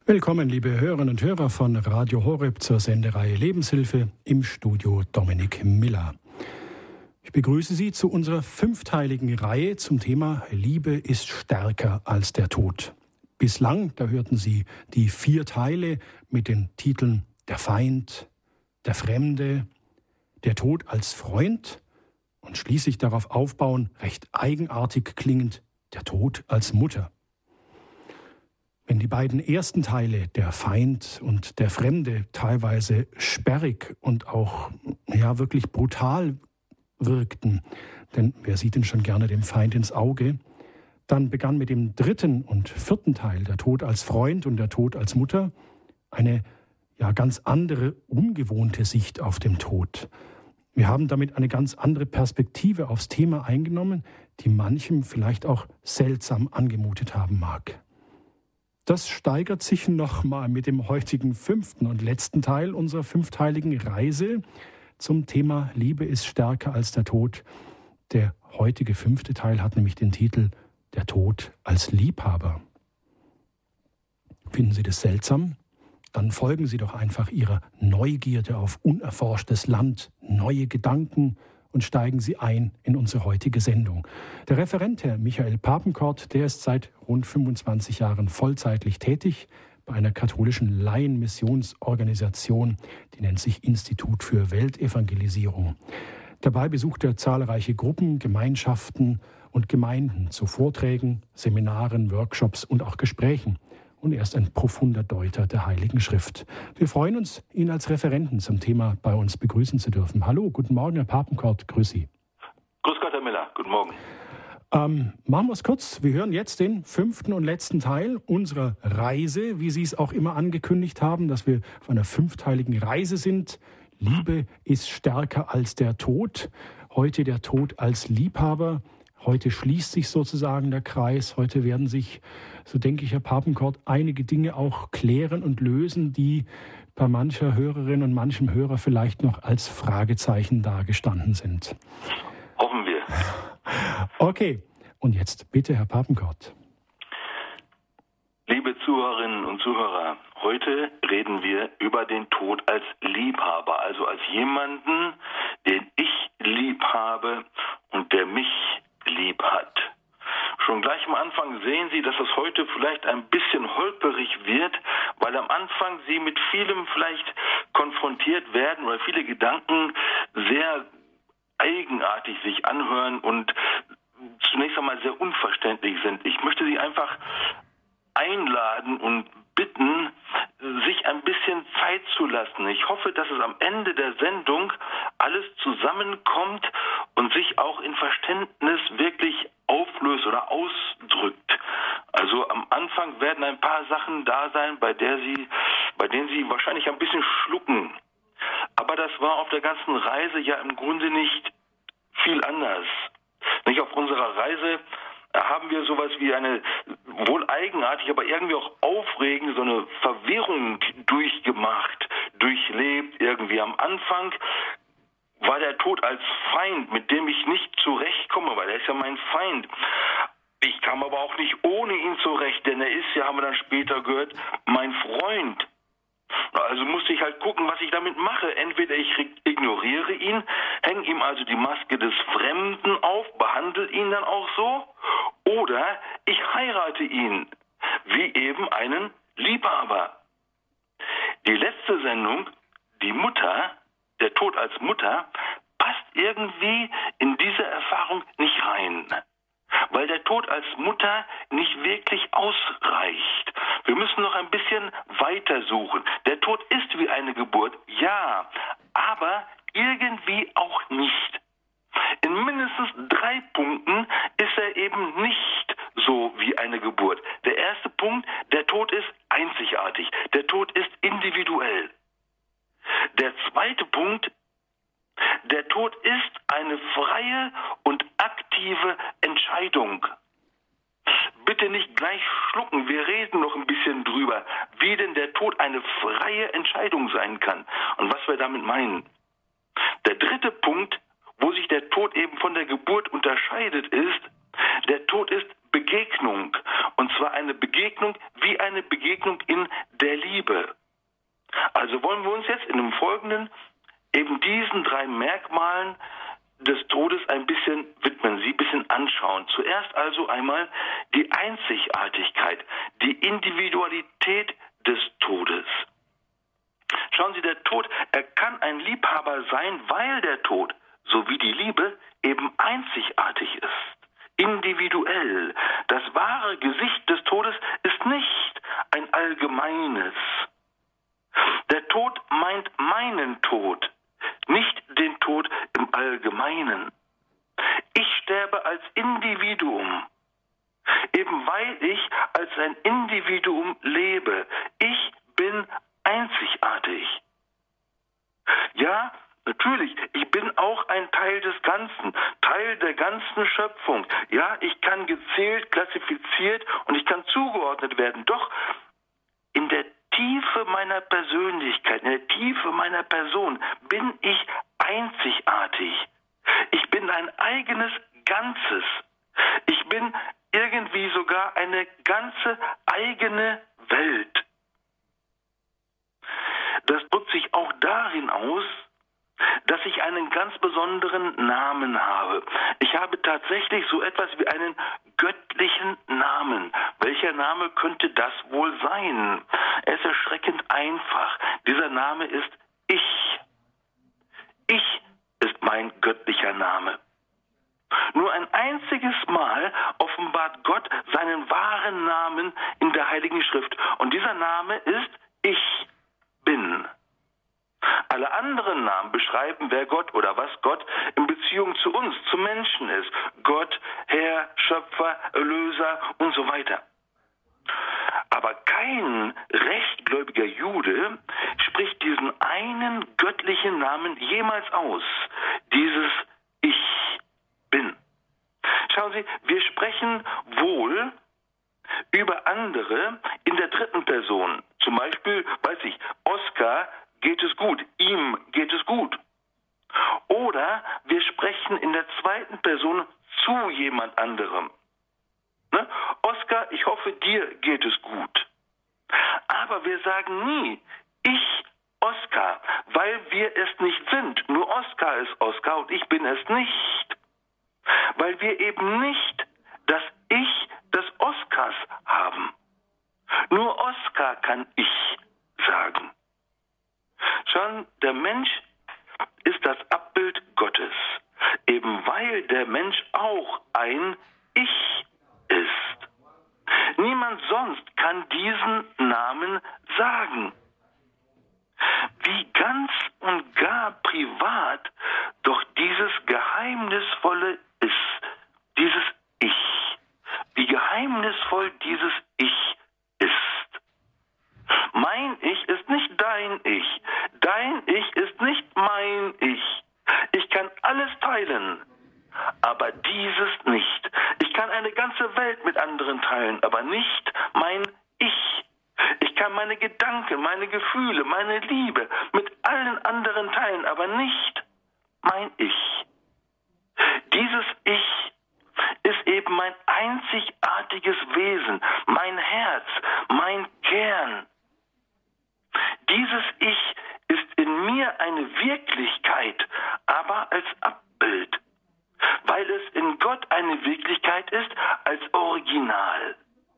Willkommen, liebe Hörerinnen und Hörer von Radio Horeb zur Sendereihe Lebenshilfe, im Studio Dominik Miller. Ich begrüße Sie zu unserer 5-teiligen Reihe zum Thema Liebe ist stärker als der Tod. Bislang, da hörten Sie die 4 Teile mit den Titeln Der Feind, Der Fremde, Der Tod als Freund und schließlich darauf aufbauen, recht eigenartig klingend, Der Tod als Mutter. Wenn die beiden ersten Teile, der Feind und der Fremde, teilweise sperrig und auch wirklich brutal wirkten, denn wer sieht denn schon gerne dem Feind ins Auge, dann begann mit dem 3. und 4. Teil, der Tod als Freund und der Tod als Mutter, eine ganz andere, ungewohnte Sicht auf den Tod. Wir haben damit eine ganz andere Perspektive aufs Thema eingenommen, die manchem vielleicht auch seltsam angemutet haben mag. Das steigert sich nochmal mit dem heutigen 5. und letzten Teil unserer 5-teiligen Reise zum Thema Liebe ist stärker als der Tod. Der heutige 5. Teil hat nämlich den Titel Der Tod als Liebhaber. Finden Sie das seltsam? Dann folgen Sie doch einfach Ihrer Neugierde auf unerforschtes Land, neue Gedanken und steigen Sie ein in unsere heutige Sendung. Der Referent, Herr Michael Papenkort, der ist seit rund 25 Jahren vollzeitlich tätig bei einer katholischen Laienmissionsorganisation, die nennt sich Institut für Weltevangelisierung. Dabei besucht er zahlreiche Gruppen, Gemeinschaften und Gemeinden zu Vorträgen, Seminaren, Workshops und auch Gesprächen. Und er ist ein profunder Deuter der Heiligen Schrift. Wir freuen uns, ihn als Referenten zum Thema bei uns begrüßen zu dürfen. Hallo, guten Morgen, Herr Papenkort, grüß Sie. Grüß Gott, Herr Miller, guten Morgen. Machen wir es kurz. Wir hören jetzt den 5. und letzten Teil unserer Reise, wie Sie es auch immer angekündigt haben, dass wir auf einer 5-teiligen Reise sind. Liebe ist stärker als der Tod. Heute der Tod als Liebhaber. Heute schließt sich sozusagen der Kreis. Heute werden sich, so denke ich, Herr Papenkort, einige Dinge auch klären und lösen, die bei mancher Hörerin und manchem Hörer vielleicht noch als Fragezeichen dagestanden sind. Hoffen wir. Okay, und jetzt bitte, Herr Papenkort. Liebe Zuhörerinnen und Zuhörer, heute reden wir über den Tod als Liebhaber, also als jemanden, den ich lieb habe und der mich lieb hat. Schon gleich am Anfang sehen Sie, dass es heute vielleicht ein bisschen holperig wird, weil am Anfang Sie mit vielem vielleicht konfrontiert werden oder viele Gedanken sehr eigenartig sich anhören und zunächst einmal sehr unverständlich sind. Ich möchte Sie einfach einladen und bitten, sich ein bisschen Zeit zu lassen. Ich hoffe, dass es am Ende der Sendung alles zusammenkommt und sich auch in Verständnis wirklich auflöst oder ausdrückt. Also am Anfang werden ein paar Sachen da sein, bei denen Sie wahrscheinlich ein bisschen schlucken. Aber das war auf der ganzen Reise ja im Grunde nicht viel anders. Nicht auf unserer Reise haben wir sowas wie eine wohl eigenartig, aber irgendwie auch aufregende, so eine Verwirrung durchgemacht, durchlebt irgendwie. Am Anfang war der Tod als Feind, mit dem ich nicht zurechtkomme, weil er ist ja mein Feind. Ich kam aber auch nicht ohne ihn zurecht, denn er ist ja, haben wir dann später gehört, mein Freund. Also musste ich halt gucken, was ich damit mache. Entweder ich ignoriere ihn, hänge ihm also die Maske des Fremden auf, behandle ihn dann auch so, oder ich heirate ihn, wie eben einen Liebhaber. Die letzte Sendung, die Mutter, der Tod als Mutter, passt irgendwie in diese Erfahrung nicht rein. Weil der Tod als Mutter nicht wirklich ausreicht. Wir müssen noch ein bisschen weiter suchen. Der Tod ist wie eine Geburt, ja, aber irgendwie auch nicht. In mindestens 3 Punkten ist er eben nicht so wie eine Geburt. Der erste Punkt, der Tod ist einzigartig. Der Tod ist individuell. Der zweite Punkt, der Tod ist eine freie und aktive Entscheidung. Bitte nicht gleich schlucken, wir reden noch ein bisschen drüber, wie denn der Tod eine freie Entscheidung sein kann und was wir damit meinen. Der dritte Punkt, wo sich der Tod eben von der Geburt unterscheidet, ist, der Tod ist Begegnung. Und zwar eine Begegnung wie eine Begegnung in der Liebe. Also wollen wir uns jetzt in dem Folgenden eben diesen 3 Merkmalen des Todes ein bisschen widmen, sie ein bisschen anschauen. Zuerst also einmal die Einzigartigkeit, die Individualität des Todes. Schauen Sie, der Tod, er kann ein Liebhaber sein, weil der Tod, so wie die Liebe, eben einzigartig ist, individuell. Das wahre Gesicht des Todes ist nicht ein allgemeines. Der Tod meint meinen Tod, nicht den Tod im Allgemeinen. Ich sterbe als Individuum, eben weil ich als ein Individuum lebe. Ich bin einzigartig. Ja, natürlich, ich bin auch ein Teil des Ganzen, Teil der ganzen Schöpfung. Ja, ich kann gezählt, klassifiziert und ich kann zugeordnet werden. Doch in der Tiefe meiner Persönlichkeit, in der Tiefe meiner Person bin ich einzigartig. Ich bin ein eigenes Ganzes. Ich bin irgendwie sogar eine ganze eigene Welt. Das drückt sich auch darin aus, dass ich einen ganz besonderen Namen habe. Ich habe tatsächlich so etwas wie einen göttlichen Namen. Welcher Name könnte das wohl sein? Er ist erschreckend einfach. Dieser Name ist Ich. Ich ist mein göttlicher Name. Nur ein einziges Mal offenbart Gott seinen wahren Namen in der Heiligen Schrift. Und dieser Name ist Ich bin. Alle anderen Namen beschreiben, wer Gott oder was Gott in Beziehung zu uns, zu Menschen ist. Gott, Herr, Schöpfer, Erlöser und so weiter. Aber kein rechtgläubiger Jude spricht diesen einen göttlichen Namen jemals aus. Dieses Ich bin. Schauen Sie, wir sprechen wohl über andere in der dritten Person. Zum Beispiel, weiß ich, Oskar geht es gut, ihm geht es gut. Oder wir sprechen in der zweiten Person zu jemand anderem. Ne? Oskar, ich hoffe, dir geht es gut. Aber wir sagen nie, ich, Oskar, weil wir es nicht sind. Nur Oskar ist Oskar und ich bin es nicht. Weil wir eben nicht das Ich des Oskars haben. Nur Oskar kann ich sagen. Schon der Mensch ist das Abbild Gottes, eben weil der Mensch auch ein Ich ist. Niemand sonst kann diesen Namen sagen. Wie ganz und gar privat doch dieses Geheimnisvolle ist, dieses Ich. Wie geheimnisvoll dieses Ich ist. Mein Ich ist nicht dein Ich. Dein Ich ist nicht mein Ich. Ich kann alles teilen, aber dieses nicht. Ich kann eine ganze Welt mit anderen teilen, aber nicht mein Ich. Ich kann meine Gedanken, meine Gefühle, meine Liebe mit allen anderen teilen, aber nicht mein Ich. Dieses Ich ist eben mein einzigartiges Wesen, mein Herz, mein Kern. Dieses Ich ist in mir eine Wirklichkeit, aber als Abbild, weil es in Gott eine Wirklichkeit ist als Original.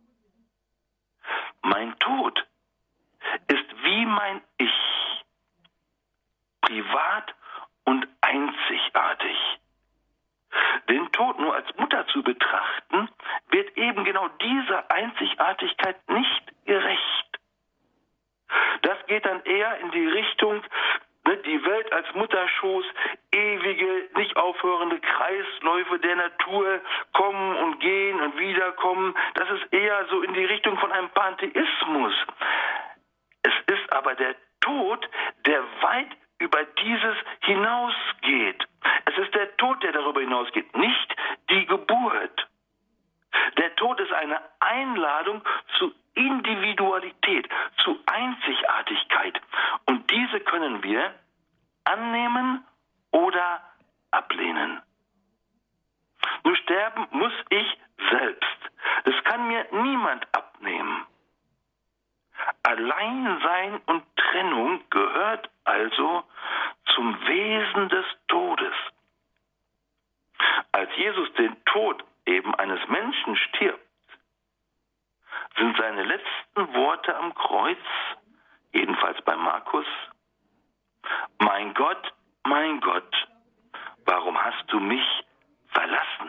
Mein Tod ist wie mein Ich, privat und einzigartig. Den Tod nur als Mutter zu betrachten, wird eben genau dieser Einzigartigkeit nicht gerecht. Das geht dann eher in die Richtung, die Welt als Mutterschoß, ewige, nicht aufhörende Kreisläufe der Natur, kommen und gehen und wiederkommen. Das ist eher so in die Richtung von einem Pantheismus. Es ist aber der Tod, der weit über dieses hinausgeht. Es ist der Tod, der darüber hinausgeht, nicht die Geburt. Der Tod ist eine Einladung zu Individualität, zu Einzigartigkeit. Und diese können wir annehmen oder ablehnen. Nur sterben muss ich selbst. Das kann mir niemand abnehmen. Alleinsein und Trennung gehört also zum Wesen des Todes. Als Jesus den Tod eben eines Menschen stirbt, sind seine letzten Worte am Kreuz, jedenfalls bei Markus: mein Gott, warum hast du mich verlassen?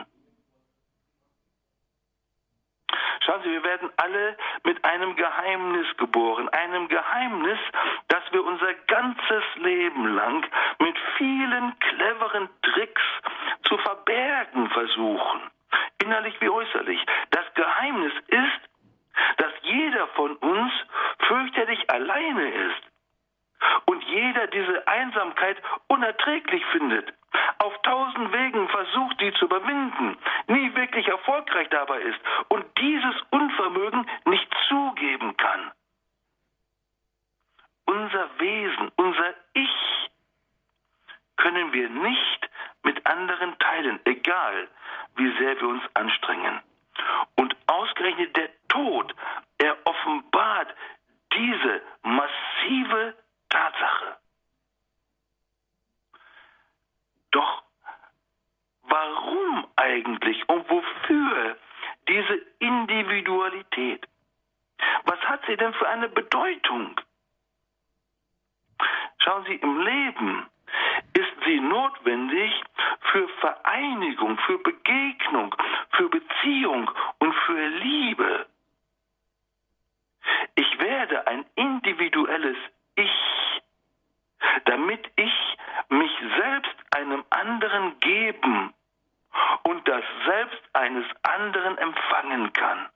Schauen Sie, wir werden alle mit einem Geheimnis geboren, einem Geheimnis, das wir unser ganzes Leben lang mit vielen cleveren Tricks zu verbergen versuchen, innerlich wie äußerlich. Das Geheimnis ist, dass jeder von uns fürchterlich alleine ist und jeder diese Einsamkeit unerträglich findet, auf 1000 Wegen versucht, die zu überwinden, nie wirklich erfolgreich dabei ist und dieses Unvermögen nicht zugeben kann. Unser Wesen, unser Ich können wir nicht mit anderen teilen, egal wie sehr wir uns anstrengen. Und ausgerechnet der Tod, er offenbart diese massive Tatsache. Doch warum eigentlich und wofür diese Individualität? Was hat sie denn für eine Bedeutung? Schauen Sie, im Leben ist sie notwendig für Vereinigung, für Begegnung, für Beziehung und für Liebe. Ich werde ein individuelles Ich, damit ich mich selbst einem anderen geben und das Selbst eines anderen empfangen kann.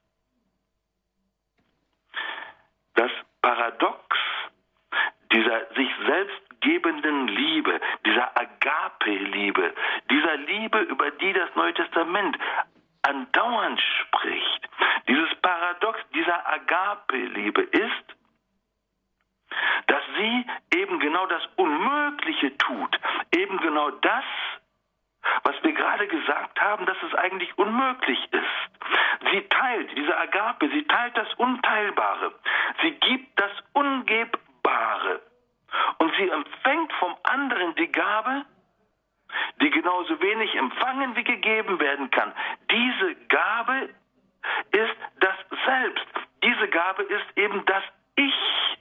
Das Paradox dieser sich selbst gebenden Liebe, dieser Agape-Liebe, dieser Liebe, über die das Neue Testament andauernd spricht, dieses Paradox dieser Agape-Liebe ist, dass sie eben genau das Unmögliche tut, eben genau das, was wir gerade gesagt haben, dass es eigentlich unmöglich ist. Sie teilt, diese Agape, sie teilt das Unteilbare, sie gibt das Ungebbare und sie empfängt vom anderen die Gabe, die genauso wenig empfangen wie gegeben werden kann. Diese Gabe ist das Selbst, diese Gabe ist eben das Ich.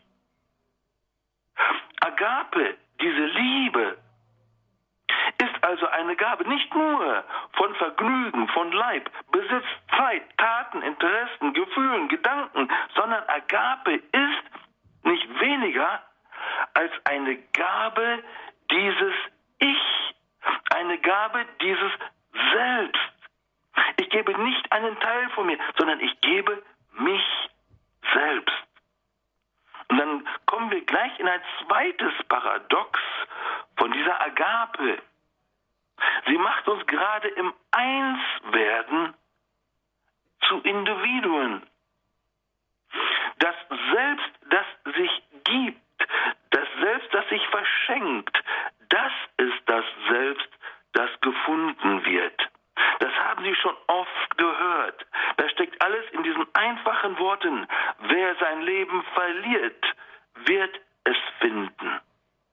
Agape, diese Liebe, ist also eine Gabe nicht nur von Vergnügen, von Leib, Besitz, Zeit, Taten, Interessen, Gefühlen, Gedanken, sondern Agape ist nicht weniger als eine Gabe dieses Ich, eine Gabe dieses Selbst. Ich gebe nicht einen Teil von mir, sondern ich gebe mich selbst. Und dann kommen wir gleich in ein zweites Paradox von dieser Agape. Sie macht uns gerade im Einswerden zu Individuen. Das Selbst, das sich gibt, das Selbst, das sich verschenkt, das ist das Selbst, das gefunden wird. Das haben Sie schon oft gehört. Da steckt alles in diesen einfachen Worten. Wer sein Leben verliert, wird es finden.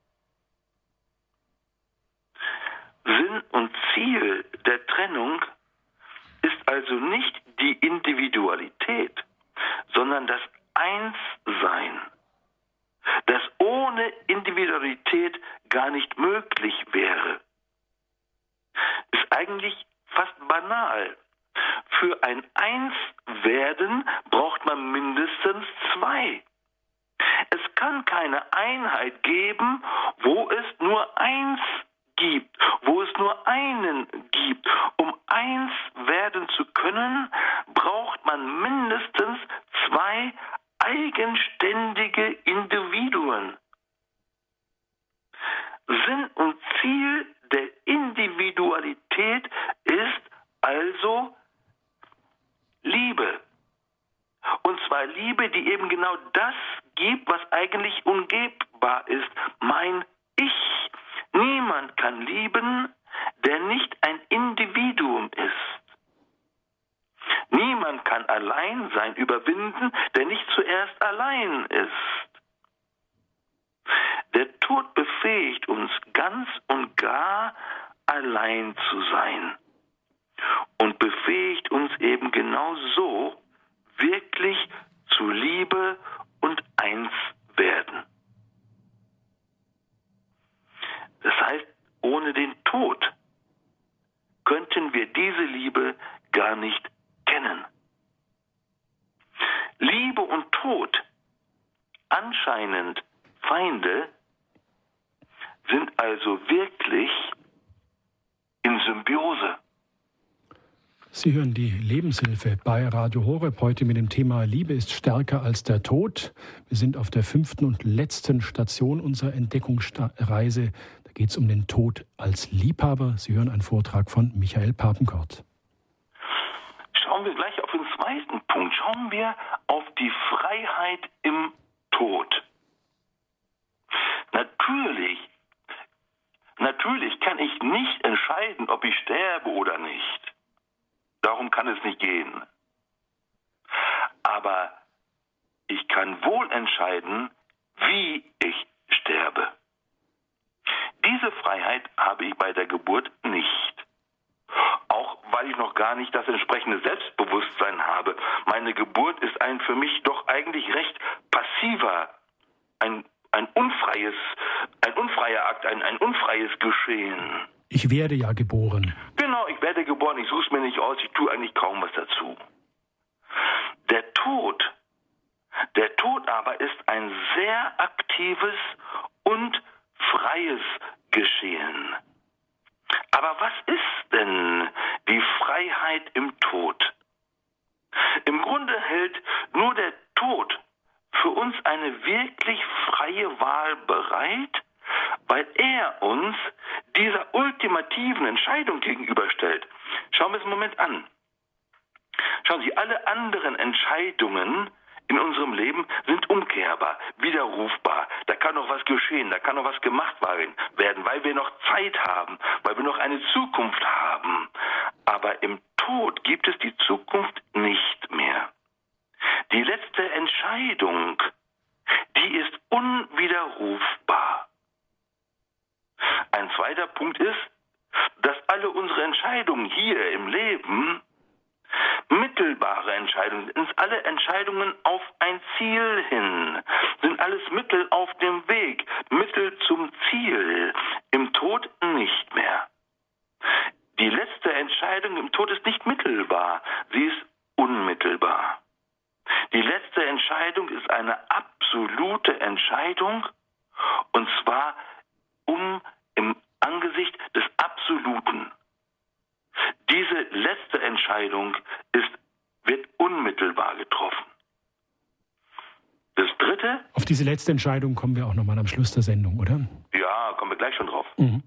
Sinn und Ziel der Trennung ist also nicht die Individualität, sondern das Einssein, das ohne Individualität gar nicht möglich wäre. Ist eigentlich fast banal. Für ein Einswerden braucht man mindestens zwei. Es kann keine Einheit geben, wo es nur eins gibt, wo es nur einen gibt. Um eins werden zu können, braucht man mindestens zwei eigenständige Individuen. Sinn und Ziel der Individualität ist also Liebe. Und zwar Liebe, die eben genau das gibt, was eigentlich ungebbar ist. Mein Ich. Niemand kann lieben, der nicht ein Individuum ist. Niemand kann Alleinsein überwinden, der nicht zuerst allein ist. Der Tod befähigt uns ganz und gar allein zu sein und befähigt uns eben genau so, wirklich zu Liebe und eins werden. Das heißt, ohne den Tod könnten wir diese Liebe gar nicht kennen. Liebe und Tod, anscheinend Feinde, sind also wirklich in Symbiose. Sie hören die Lebenshilfe bei Radio Horeb heute mit dem Thema Liebe ist stärker als der Tod. Wir sind auf der 5. und letzten Station unserer Entdeckungsreise. Da geht es um den Tod als Liebhaber. Sie hören einen Vortrag von Michael Papenkort. Schauen wir gleich auf den zweiten Punkt. Schauen wir auf die Freiheit im Tod. Natürlich kann ich nicht entscheiden, ob ich sterbe oder nicht. Darum kann es nicht gehen. Aber ich kann wohl entscheiden, wie ich sterbe. Diese Freiheit habe ich bei der Geburt nicht. Auch weil ich noch gar nicht das entsprechende Selbstbewusstsein habe. Meine Geburt ist ein für mich doch eigentlich recht passiver, ein unfreier Akt, ein unfreies Geschehen. Ich werde ja geboren. Genau, ich werde geboren, ich suche es mir nicht aus, ich tue eigentlich kaum was dazu. Der Tod aber ist ein sehr aktives und freies Geschehen. Aber was ist denn die Freiheit im Tod? Im Grunde hält nur der Tod für uns eine wirklich freie Wahl bereit, weil er uns dieser ultimativen Entscheidung gegenüberstellt. Schauen wir es einen Moment an. Schauen Sie, alle anderen Entscheidungen in unserem Leben sind umkehrbar, widerrufbar. Da kann noch was geschehen, da kann noch was gemacht werden, weil wir noch Zeit haben, weil wir noch eine Zukunft haben. Aber im Tod gibt es die Zukunft nicht mehr. Die letzte Entscheidung, die ist unwiderrufbar. Ein zweiter Punkt ist, dass alle unsere Entscheidungen hier im Leben mittelbare Entscheidungen sind. Alle Entscheidungen auf ein Ziel hin, sind alles Mittel auf dem Weg, Mittel zum Ziel. Im Tod nicht mehr. Die letzte Entscheidung im Tod ist nicht mittelbar, sie ist unmittelbar. Die letzte Entscheidung ist eine absolute Entscheidung, und zwar im Angesicht des Absoluten. Diese letzte Entscheidung wird unmittelbar getroffen. Das dritte? Auf diese letzte Entscheidung kommen wir auch nochmal am Schluss der Sendung, oder? Ja, kommen wir gleich schon drauf. Mhm.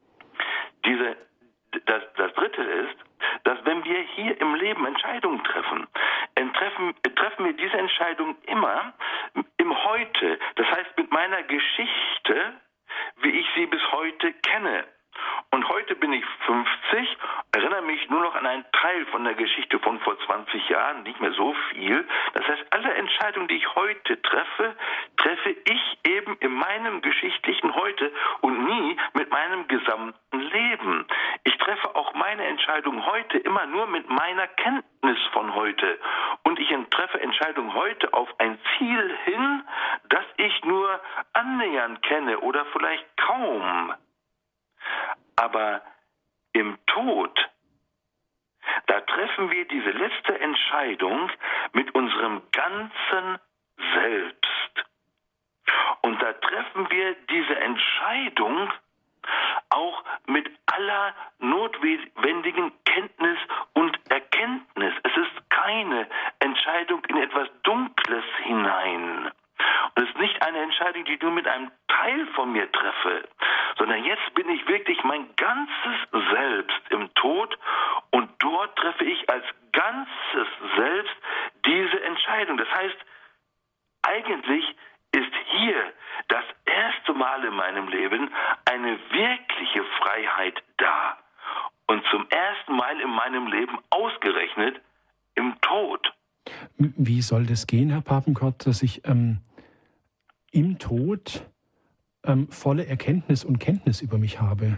Das dritte ist, dass wenn wir hier im Leben Entscheidungen treffen wir diese Entscheidung immer im Heute. Das heißt mit meiner Geschichte, wie ich sie bis heute kenne. Und heute bin ich 50, erinnere mich nur noch an einen Teil von der Geschichte von vor 20 Jahren, nicht mehr so viel. Das heißt, alle Entscheidungen, die ich heute treffe ich eben in meinem geschichtlichen Heute und nie mit meinem gesamten Leben. Ich treffe auch meine Entscheidung heute immer nur mit meiner Kenntnis von heute. Und ich treffe Entscheidungen heute auf ein Ziel hin, das ich nur annähernd kenne oder vielleicht kaum. Aber im Tod, da treffen wir diese letzte Entscheidung mit unserem ganzen Selbst. Und da treffen wir diese Entscheidung auch mit aller notwendigen Kenntnis und Erkenntnis. Es ist keine Entscheidung in etwas Dunkles hinein. Und es ist nicht eine Entscheidung, die nur mit einem Teil von mir treffe, sondern jetzt bin ich wirklich mein ganzes Selbst im Tod und dort treffe ich als ganzes Selbst diese Entscheidung. Das heißt, eigentlich ist hier das erste Mal in meinem Leben eine wirkliche Freiheit da. Und zum ersten Mal in meinem Leben ausgerechnet im wie soll das gehen, Herr Papenkort, dass ich im Tod volle Erkenntnis und Kenntnis über mich habe?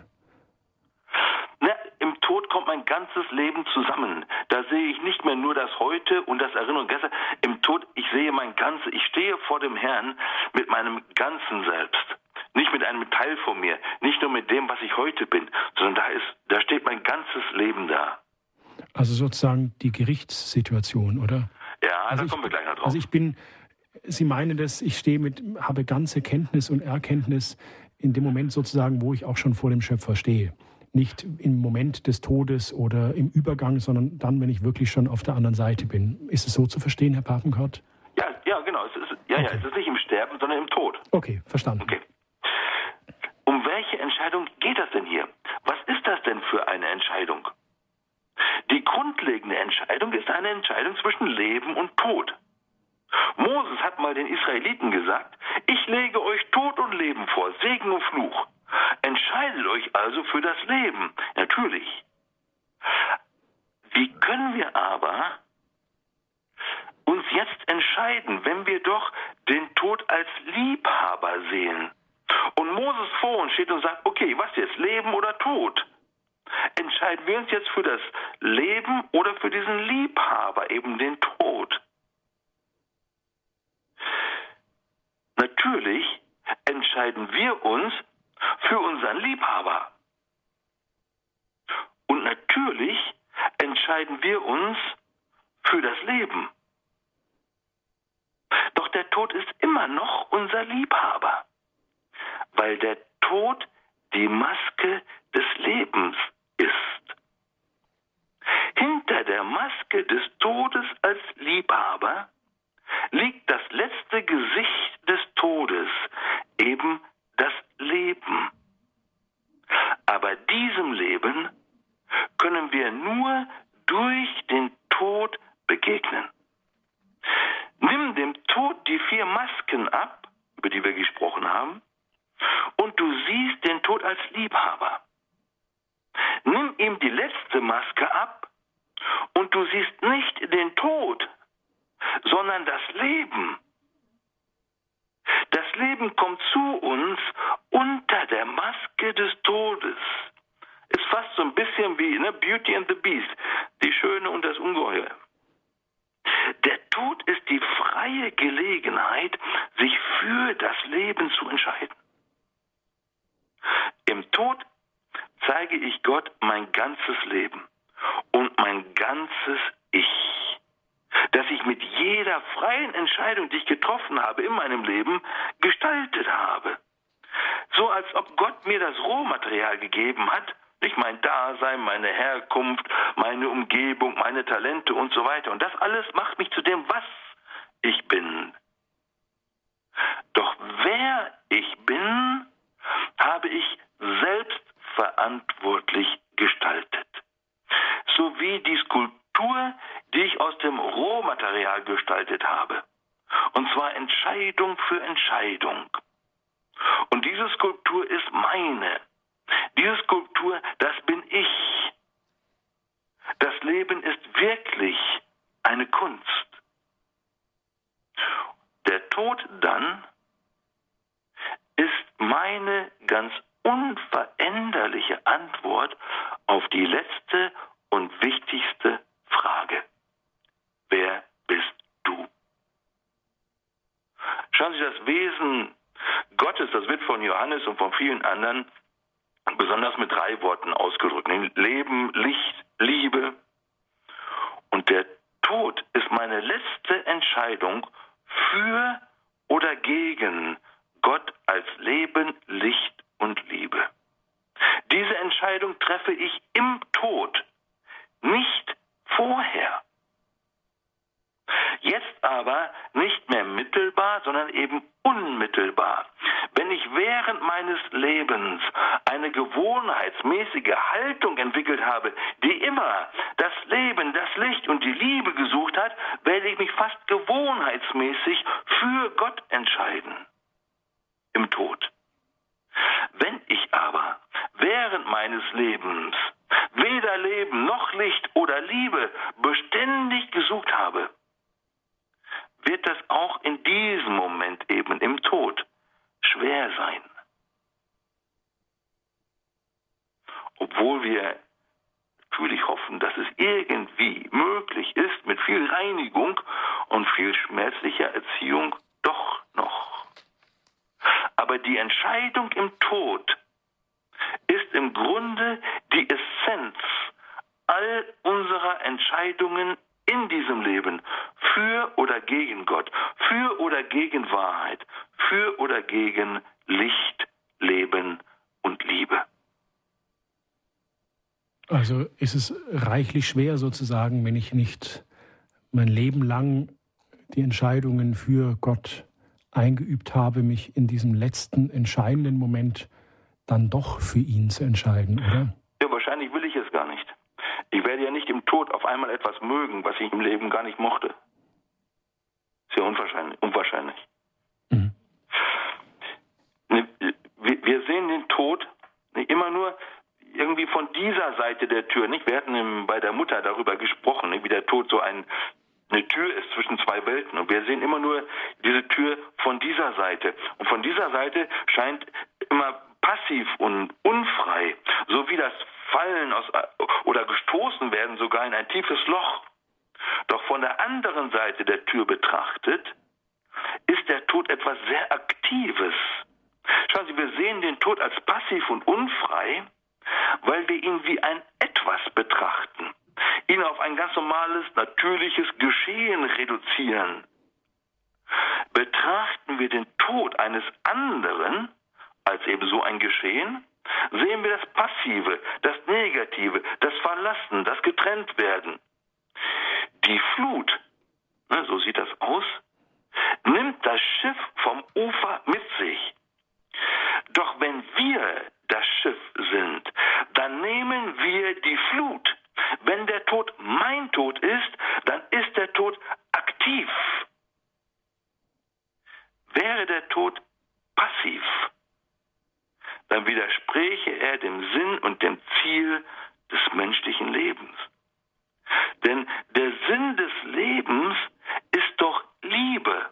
Im Tod kommt mein ganzes Leben zusammen. Da sehe ich nicht mehr nur das Heute und das Erinnerung gestern. Im Tod, ich sehe ich stehe vor dem Herrn mit meinem ganzen Selbst. Nicht mit einem Teil von mir, nicht nur mit dem, was ich heute bin, sondern da steht mein ganzes Leben da. Also sozusagen die Gerichtssituation, oder? Ja, also da kommen wir gleich noch drauf. Also Sie meinen das, habe ganze Kenntnis und Erkenntnis in dem Moment sozusagen, wo ich auch schon vor dem Schöpfer stehe. Nicht im Moment des Todes oder im Übergang, sondern dann, wenn ich wirklich schon auf der anderen Seite bin. Ist es so zu verstehen, Herr Papenkort? Ja, genau. Es ist nicht im Sterben, sondern im Tod. Okay, verstanden. Okay. Um welche Entscheidung geht das denn hier? Was ist das denn für eine Entscheidung? Die grundlegende Entscheidung ist eine Entscheidung zwischen Leben und Tod. Moses hat mal den Israeliten gesagt, ich lege euch Tod und Leben vor, Segen und Fluch. Entscheidet euch also für das Leben. Natürlich. Wie können wir aber uns jetzt entscheiden, wenn wir doch den Tod als Liebhaber sehen? Und Moses vor uns steht und sagt, okay, was jetzt, Leben oder Tod? Entscheiden wir uns jetzt für das Leben oder für diesen Liebhaber, eben den Tod? Natürlich entscheiden wir uns für unseren Liebhaber. Und natürlich entscheiden wir uns für das Leben. Doch der Tod ist immer noch unser Liebhaber, weil der Tod die Maske des Lebens ist. Hinter der Maske des Todes als Liebhaber liegt das letzte Gesicht des Todes, eben das Leben. Aber diesem Leben können wir nur durch den Tod begegnen. Nimm dem Tod die 4 Masken ab, über die wir gesprochen haben, und du siehst den Tod als Liebhaber. Nimm ihm die letzte Maske ab und du siehst nicht den Tod, sondern das Leben. Das Leben kommt zu uns unter der Maske des Todes. Ist fast so ein bisschen wie Beauty and the Beast, die Schöne und das Ungeheuer. Der Tod ist die freie Gelegenheit, sich für das Leben zu entscheiden. Im Tod zeige ich Gott mein ganzes Leben und mein ganzes Ich, das ich mit jeder freien Entscheidung, die ich getroffen habe in meinem Leben, gestaltet habe. So als ob Gott mir das Rohmaterial gegeben hat, nicht mein Dasein, meine Herkunft, meine Umgebung, meine Talente und so weiter. Und das alles macht mich zu dem, was ich bin. Doch wer ich bin, habe ich selbstverantwortlich gestaltet. So wie die Skulptur, die ich aus dem Rohmaterial gestaltet habe. Und zwar Entscheidung für Entscheidung. Und diese Skulptur ist meine. Diese Skulptur, das bin ich. Das Leben ist wirklich eine Kunst. Der Tod dann ist meine ganz unveränderliche Antwort auf die letzte und wichtigste Frage. Wer bist du? Schauen Sie, das Wesen Gottes, das wird von Johannes und von vielen anderen besonders mit 3 Worten ausgedrückt. Leben, Licht, Liebe. Und der Tod ist meine letzte Entscheidung für oder gegen Gott als Leben, Licht und Liebe. Diese Entscheidung treffe ich im Tod, nicht vorher. Jetzt aber nicht mehr mittelbar, sondern eben unmittelbar. Wenn ich während meines Lebens eine gewohnheitsmäßige Haltung entwickelt habe, die immer das Leben, das Licht und die Liebe gesucht hat, werde ich mich fast gewohnheitsmäßig für Gott entscheiden. Im Tod. Wenn ich aber während meines Lebens weder Leben noch Licht oder Liebe beständig gesucht habe, wird das auch in diesem Moment eben im Tod schwer sein. Obwohl wir natürlich hoffen, dass es irgendwie möglich ist, mit viel Reinigung und viel schmerzlicher Erziehung doch noch. Aber die Entscheidung im Tod ist im Grunde die Essenz all unserer Entscheidungen in diesem Leben, für oder gegen Gott, für oder gegen Wahrheit, für oder gegen Licht, Leben und Liebe. Also ist es reichlich schwer sozusagen, wenn ich nicht mein Leben lang die Entscheidungen für Gott eingeübt habe, mich in diesem letzten entscheidenden Moment dann doch für ihn zu entscheiden, oder? Ja, wahrscheinlich will ich es gar nicht. Ich werde ja nicht im Tod auf einmal etwas mögen, was ich im Leben gar nicht mochte. Sehr unwahrscheinlich. Mhm. Wir sehen den Tod immer nur irgendwie von dieser Seite der Tür, nicht? Wir hatten bei der Mutter darüber gesprochen, nicht? Wie der Tod so eine Tür ist zwischen zwei Welten. Und wir sehen immer nur diese Tür von dieser Seite. Und von dieser Seite scheint immer passiv und unfrei, so wie das Fallen oder gestoßen werden sogar in ein tiefes Loch. Doch von der anderen Seite der Tür betrachtet, ist der Tod etwas sehr Aktives. Schauen Sie, wir sehen den Tod als passiv und unfrei, weil wir ihn wie ein Etwas betrachten, ihn auf ein ganz normales, natürliches Geschehen reduzieren. Betrachten wir den Tod eines anderen als eben so ein Geschehen, sehen wir das Passive, das Negative, das Verlassen, das Getrenntwerden. Die Flut, so sieht das aus, nimmt das Schiff vom Ufer mit sich. Doch wenn wir das Schiff sind, dann nehmen wir die Flut. Wenn der Tod mein Tod ist, dann ist der Tod aktiv. Wäre der Tod passiv, dann widerspräche er dem Sinn und dem Ziel des menschlichen Lebens. Denn der Sinn des Lebens ist doch Liebe.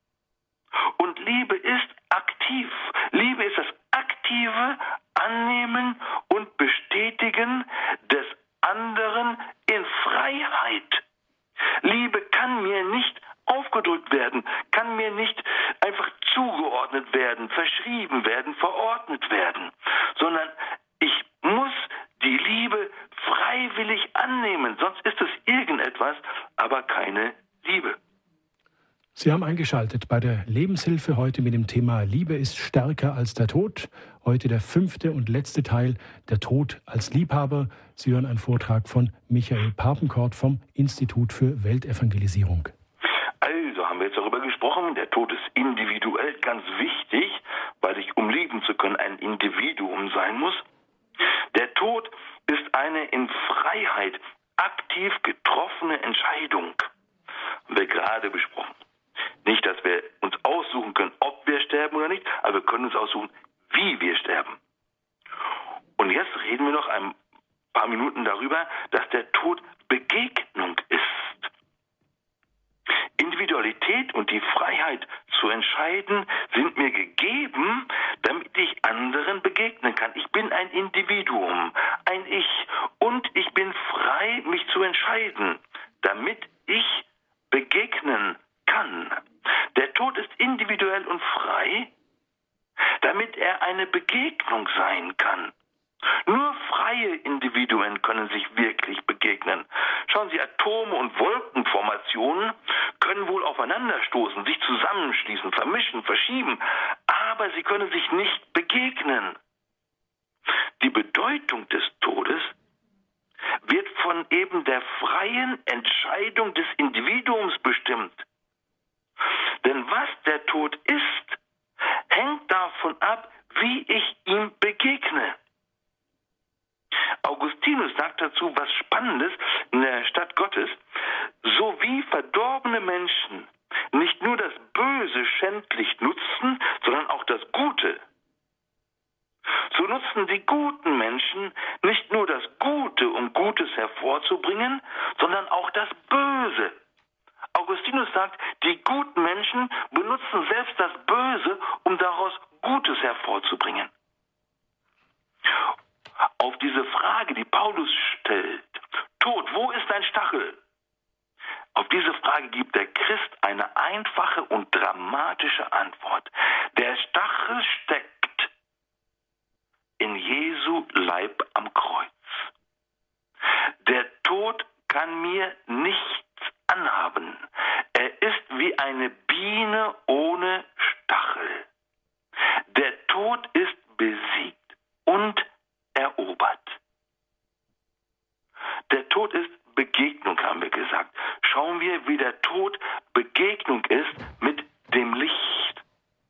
Und Liebe ist aktiv. Liebe ist das aktive Annehmen und Bestätigen des anderen in Freiheit. Liebe kann mir nicht aufgedrückt werden, kann mir nicht einfach zugeordnet werden, verschrieben werden, verordnet werden, sondern ich muss die Liebe freiwillig annehmen, sonst ist es irgendetwas, aber keine Liebe. Sie haben eingeschaltet bei der Lebenshilfe heute mit dem Thema Liebe ist stärker als der Tod. Heute der 5. und letzte Teil, der Tod als Liebhaber. Sie hören einen Vortrag von Michael Papenkort vom Institut für Weltevangelisierung. Also haben wir jetzt darüber gesprochen, der Tod ist individuell ganz wichtig, weil ich, um lieben zu können, ein Individuum sein muss. Der Tod ist eine in Freiheit aktiv getroffene Entscheidung. Haben wir gerade besprochen. Nicht, dass wir uns aussuchen können, ob wir sterben oder nicht, aber wir können uns aussuchen, wie wir sterben. Und jetzt reden wir noch ein paar Minuten darüber, dass der Tod Begegnung ist. Individualität und die Freiheit zu entscheiden sind mir gegeben, damit ich anderen begegnen kann. Ich bin ein Individuum, ein Ich, und ich bin frei, mich zu entscheiden, damit ich begegnen kann. Der Tod ist individuell und frei, damit er eine Begegnung sein kann. Nur freie Individuen können sich wirklich begegnen. Schauen Sie, Atome und Wolkenformationen können wohl aufeinanderstoßen, sich zusammenschließen, vermischen, verschieben, aber sie können sich nicht begegnen. Die Bedeutung des Todes wird von eben der freien Entscheidung des Individuums bestimmt. Denn was der Tod ist, hängt davon ab, wie ich ihm begegne. Augustinus sagt dazu was Spannendes in der Stadt Gottes: So wie verdorbene Menschen nicht nur das Böse schändlich nutzen, sondern auch das Gute, so nutzen die guten Menschen nicht nur das Gute, um Gutes hervorzubringen, sondern auch das Böse, Augustinus sagt, die guten Menschen benutzen selbst das Böse, um daraus Gutes hervorzubringen. Auf diese Frage, die Paulus stellt, Tod, wo ist dein Stachel? Auf diese Frage gibt der Christ eine einfache und dramatische Antwort. Der Stachel steckt in Jesu Leib am Kreuz. Der Tod kann mir nichts anhaben. Er ist wie eine Biene ohne Stachel. Der Tod ist besiegt und erobert. Der Tod ist Begegnung, haben wir gesagt. Schauen wir, wie der Tod Begegnung ist mit dem Licht.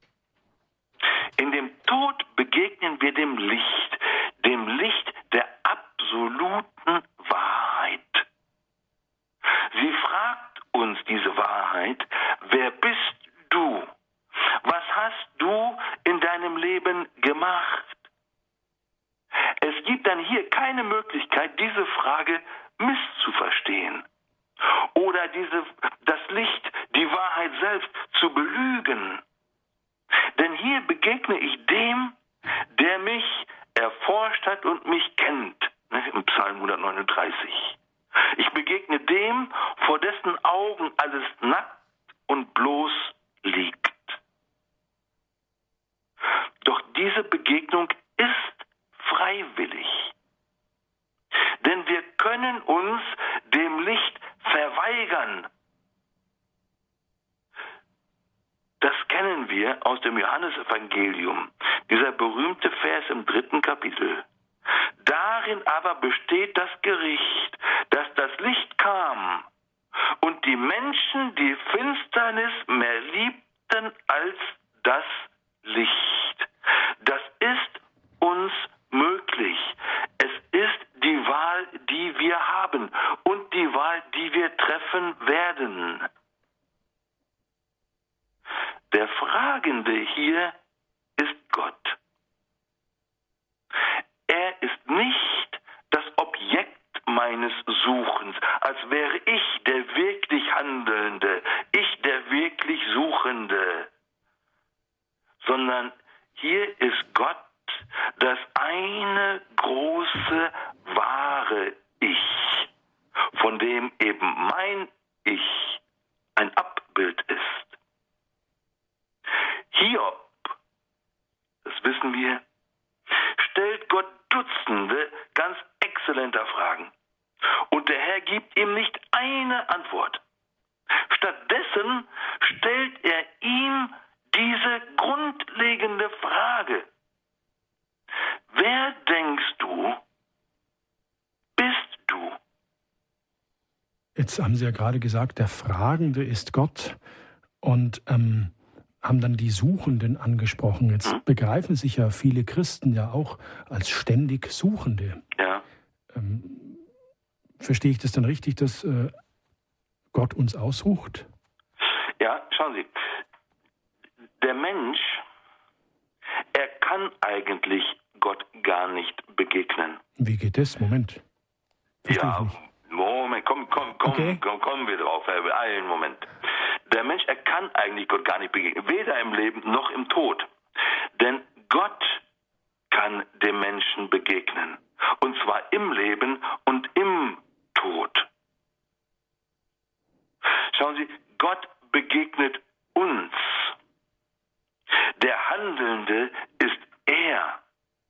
In dem Tod begegnen wir dem Licht der absoluten Wahrheit. Sie fragt uns diese Wahrheit, wer bist du? Was hast du in deinem Leben gemacht? Es gibt dann hier keine Möglichkeit, diese Frage misszuverstehen oder das Licht, die Wahrheit selbst zu belügen. Denn hier begegne ich dem, der mich erforscht hat und mich kennt, im Psalm 139. Ich begegne dem, vor dessen Augen alles nackt und bloß liegt. Doch diese Begegnung ist freiwillig. Denn wir können uns dem Licht verweigern. Das kennen wir aus dem Johannesevangelium, dieser berühmte Vers im 3. Kapitel. Darin aber besteht das Gericht, dass das Licht kam und die Menschen die Finsternis mehr liebten als das Licht. Das ist uns möglich. Es ist die Wahl, die wir haben und die Wahl, die wir treffen werden. Der Fragende hier ist Gott. Er ist nicht das Objekt meines Suchens, als wäre ich der wirklich Handelnde, ich der wirklich Suchende, sondern hier ist Gott das eine große, wahre Ich, von dem eben mein Ich ein Abbild ist. Hiob, das wissen wir, stellt Gott Dutzende ganz exzellenter Fragen. Und der Herr gibt ihm nicht eine Antwort. Stattdessen stellt er ihm diese grundlegende Frage. Wer denkst du, bist du? Jetzt haben Sie ja gerade gesagt, der Fragende ist Gott und haben dann die Suchenden angesprochen. Jetzt begreifen sich ja viele Christen ja auch als ständig Suchende. Ja. Verstehe ich das dann richtig, dass Gott uns aussucht? Ja, schauen Sie. Der Mensch, er kann eigentlich Gott gar nicht begegnen. Wie geht das? Moment. Verstehe ich nicht. Moment, kommen wir drauf, einen Moment. Der Mensch, er kann eigentlich Gott gar nicht begegnen, weder im Leben noch im Tod. Denn Gott kann dem Menschen begegnen. Und zwar im Leben und im Tod. Schauen Sie, Gott begegnet uns. Der Handelnde ist er.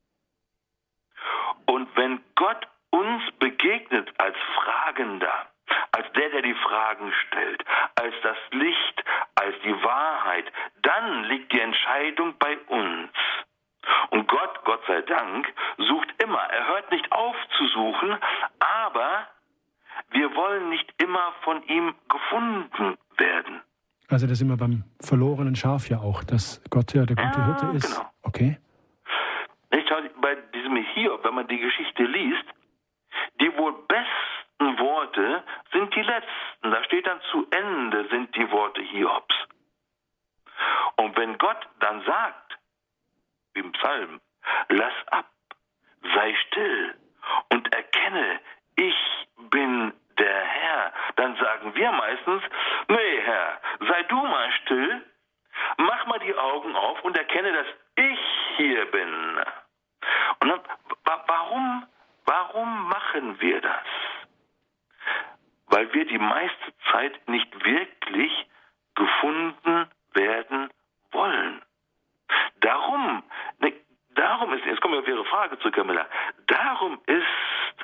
Und wenn Gott uns begegnet als Fragender, als der die Fragen stellt, als das Licht, als die Wahrheit, dann liegt die Entscheidung bei uns. Und Gott sei Dank, sucht immer. Er hört nicht auf zu suchen, aber wir wollen nicht immer von ihm gefunden werden. Also das sind wir beim verlorenen Schaf ja auch, dass Gott ja der gute Hirte ist. Genau. Okay. Bei diesem Hiob, wenn man die Geschichte liest, die wohl besten Worte sind die letzten. Da steht dann zu Ende sind die Worte Hiobs. Und wenn Gott dann sagt, wie im Psalm, lass ab, sei still und erkenne, ich bin der Herr. Dann sagen wir meistens, nee Herr, sei du mal still, mach mal die Augen auf und erkenne, dass ich hier bin. Und dann, warum machen wir das? Weil wir die meiste Zeit nicht wirklich gefunden werden wollen. Darum ist, jetzt kommen wir auf Ihre Frage zurück, Herr Miller, darum ist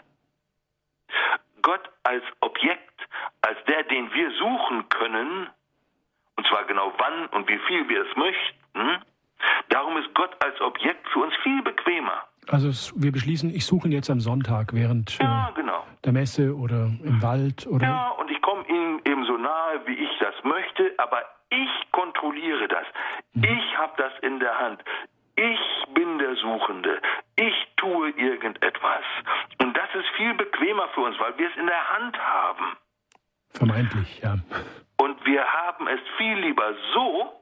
Gott als Objekt, als der, den wir suchen können, und zwar genau wann und wie viel wir es möchten, darum ist Gott als Objekt für uns viel bequemer. Also wir beschließen, ich suche ihn jetzt am Sonntag während der Messe oder im Wald. Oder ja, und ich komme ihm eben so nahe, wie ich das möchte, aber ich kontrolliere das. Ich habe das in der Hand. Ich bin der Suchende. Ich tue irgendetwas. Und das ist viel bequemer für uns, weil wir es in der Hand haben. Vermeintlich, ja. Und wir haben es viel lieber so,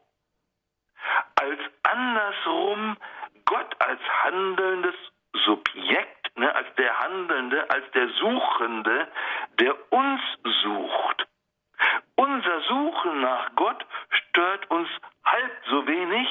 als andersrum Gott als handelndes Subjekt, als der Handelnde, als der Suchende, der uns sucht. Unser Suchen nach Gott stört uns halb so wenig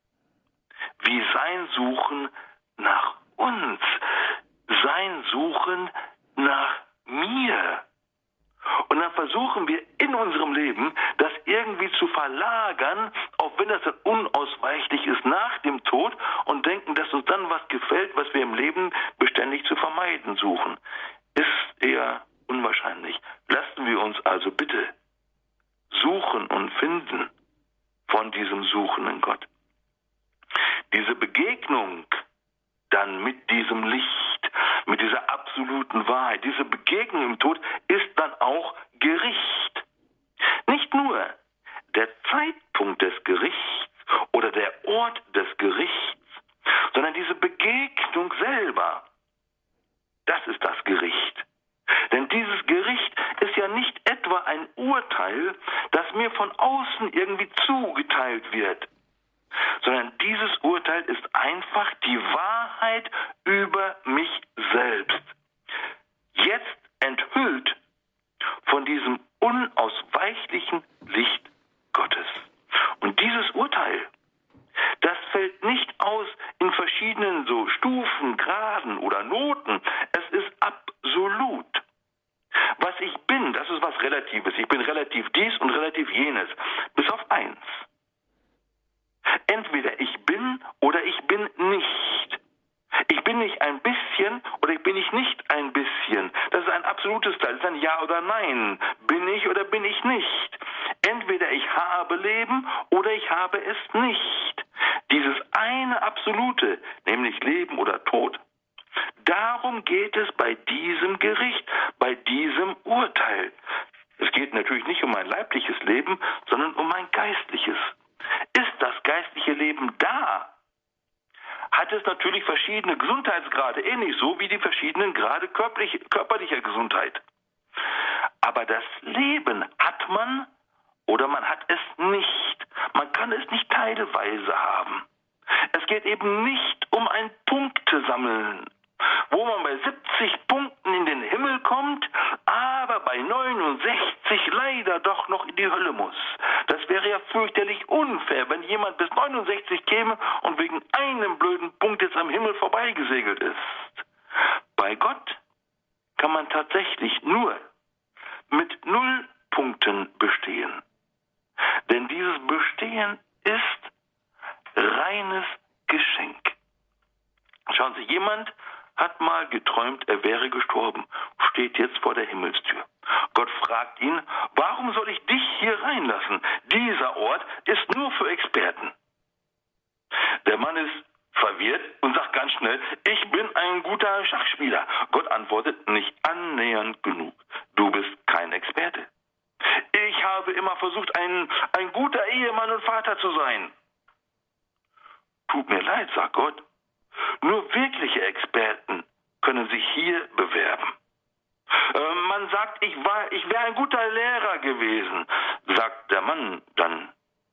wie sein Suchen nach uns, sein Suchen nach mir. Und dann versuchen wir in unserem Leben, das irgendwie zu verlagern, auch wenn das dann unausweichlich ist nach dem Tod, und denken, dass uns dann was gefällt, was wir im Leben beständig zu vermeiden suchen. Ist eher unwahrscheinlich. Lassen wir uns also bitte suchen und finden von diesem suchenden Gott. Diese Begegnung dann mit diesem Licht, mit dieser absoluten Wahrheit, diese Begegnung im Tod ist dann auch Gericht. Nicht nur der Zeitpunkt des Gerichts oder der Ort des Gerichts, sondern diese Begegnung selber, das ist das Gericht. Denn dieses Gericht ist ja nicht etwa ein Urteil, das mir von außen irgendwie zugeteilt wird, sondern dieses Urteil ist einfach die Wahrheit über mich selbst. Jetzt enthüllt von diesem unausweichlichen Licht Gottes. Und dieses Urteil, das fällt nicht aus in verschiedenen so Stufen, Graden oder Noten. Es ist absolut. Was ich bin, das ist was Relatives. Ich bin relativ dies und relativ jenes. Bis auf eins. Entweder ich bin oder ich bin nicht. Ich bin nicht ein bisschen oder ich bin nicht ein bisschen. Das ist ein absolutes Teil. Das ist ein Ja oder Nein. Bin ich oder bin ich nicht? Entweder ich habe Leben oder ich habe es nicht. Dieses eine Absolute, nämlich Leben oder Tod, darum geht es bei diesem Gericht, bei diesem Urteil. Es geht natürlich nicht um mein leibliches Leben, sondern um mein geistliches. Ist das geistliche Leben da? Hat es natürlich verschiedene Gesundheitsgrade, ähnlich so wie die verschiedenen Grade körperlicher Gesundheit. Aber das Leben hat man oder man hat es nicht. Man kann es nicht teilweise haben. Es geht eben nicht um ein Punktesammeln, wo man bei 70 Punkten in den Himmel kommt, aber bei 69 leider doch noch in die Hölle muss. Das wäre ja fürchterlich unfair, wenn jemand bis 69 käme und wegen einem blöden Punkt jetzt am Himmel vorbeigesegelt ist. Bei Gott kann man tatsächlich nur mit 0 Punkten bestehen. Denn dieses Bestehen ist reines Geschenk. Schauen Sie, jemand hat mal geträumt, er wäre gestorben, steht jetzt vor der Himmelstür. Gott fragt ihn, warum soll ich dich hier reinlassen? Dieser Ort ist nur für Experten. Der Mann ist verwirrt und sagt ganz schnell, ich bin ein guter Schachspieler. Gott antwortet, nicht annähernd genug. Du bist kein Experte. Ich habe immer versucht, ein guter Ehemann und Vater zu sein. Tut mir leid, sagt Gott. Nur wirkliche Experten können sich hier bewerben. Man sagt, ich wäre ein guter Lehrer gewesen, sagt der Mann dann.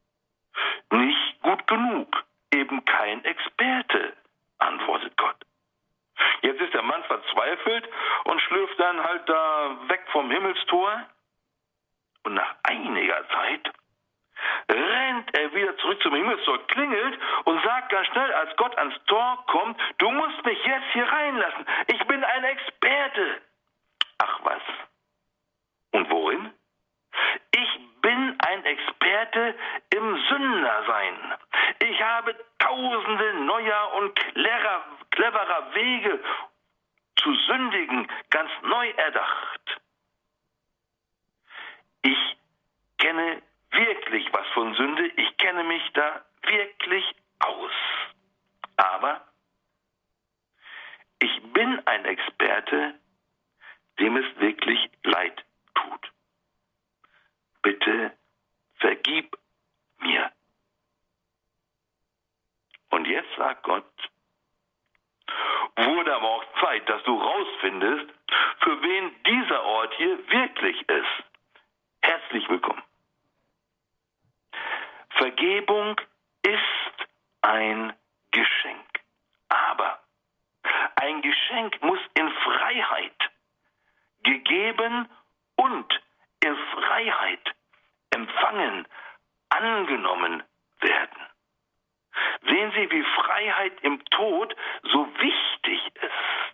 Nicht gut genug, eben kein Experte, antwortet Gott. Jetzt ist der der Mann verzweifelt und schlürft dann halt da weg vom Himmelstor. Und nach einiger Zeit rennt er wieder zurück zum Himmelstor, klingelt und sagt ganz schnell, als Gott ans Tor kommt: Du musst mich jetzt hier reinlassen. Ich bin ein Experte. Ach was. Und worin? Ich bin ein Experte im Sündersein. Ich habe tausende neuer und cleverer Wege zu sündigen ganz neu erdacht. Ich kenne wirklich was von Sünde. Ich kenne mich da wirklich aus. Aber ich bin ein Experte, dem es wirklich leid tut. Bitte vergib mir. Und jetzt sagt Gott: Wurde aber auch Zeit, dass du rausfindest, für wen dieser Ort hier wirklich ist. Herzlich willkommen. Vergebung ist ein Geschenk. Aber ein Geschenk muss in Freiheit gegeben und in Freiheit empfangen, angenommen werden. Sehen Sie, wie Freiheit im Tod so wichtig ist.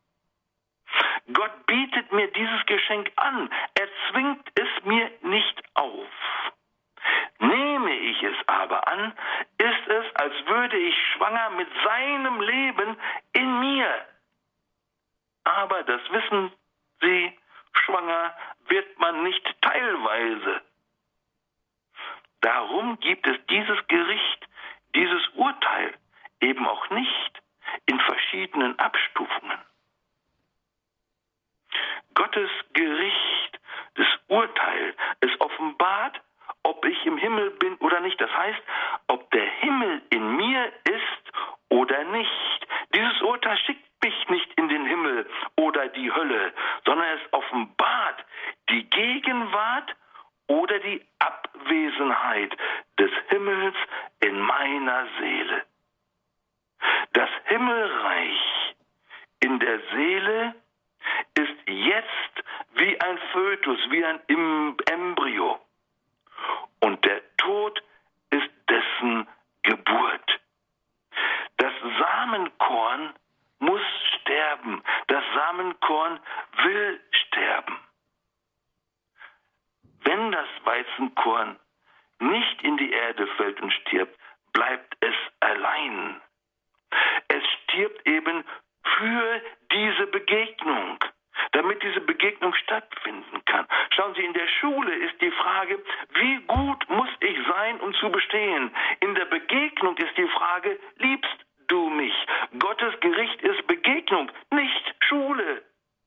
Gott bietet mir dieses Geschenk an. Er zwingt es mir nicht auf. Nehme ich es aber an, ist es, als würde ich schwanger mit seinem Leben in mir. Aber das wissen Sie, schwanger wird man nicht teilweise. Darum gibt es dieses Gericht, dieses Urteil eben auch nicht in verschiedenen Abstufungen. Gottes Gericht, das Urteil, es offenbart, ob ich im Himmel bin oder nicht. Das heißt, ob der Himmel in mir ist oder nicht. Dieses Urteil schickt mich nicht in den Himmel oder die Hölle, sondern es offenbart die Gegenwart oder die Abwesenheit des Himmels in meiner Seele. Das Himmelreich in der Seele ist jetzt wie ein Fötus, wie ein Embryo. Und der Tod ist dessen Geburt. Das Samenkorn muss sterben. Das Samenkorn will sterben. Wenn das Weizenkorn nicht in die Erde fällt und stirbt, bleibt es allein. Es stirbt eben für diese Begegnung, damit diese Begegnung stattfinden kann. Schauen Sie, in der Schule ist die Frage, wie gut muss ich sein, um zu bestehen? In der Begegnung ist die Frage, liebst du mich? Gottes Gericht ist Begegnung, nicht Schule.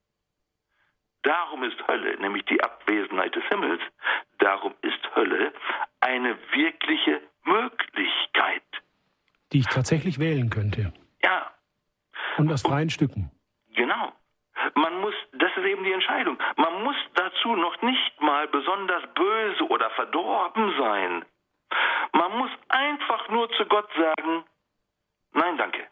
Darum ist Hölle, nämlich die Abwesenheit des Himmels, darum ist Hölle eine wirkliche Möglichkeit. Die ich tatsächlich wählen könnte. Ja. Und aus freien Stücken. Genau. Das ist eben die Entscheidung. Man muss dazu noch nicht mal besonders böse oder verdorben sein. Man muss einfach nur zu Gott sagen: Nein, danke.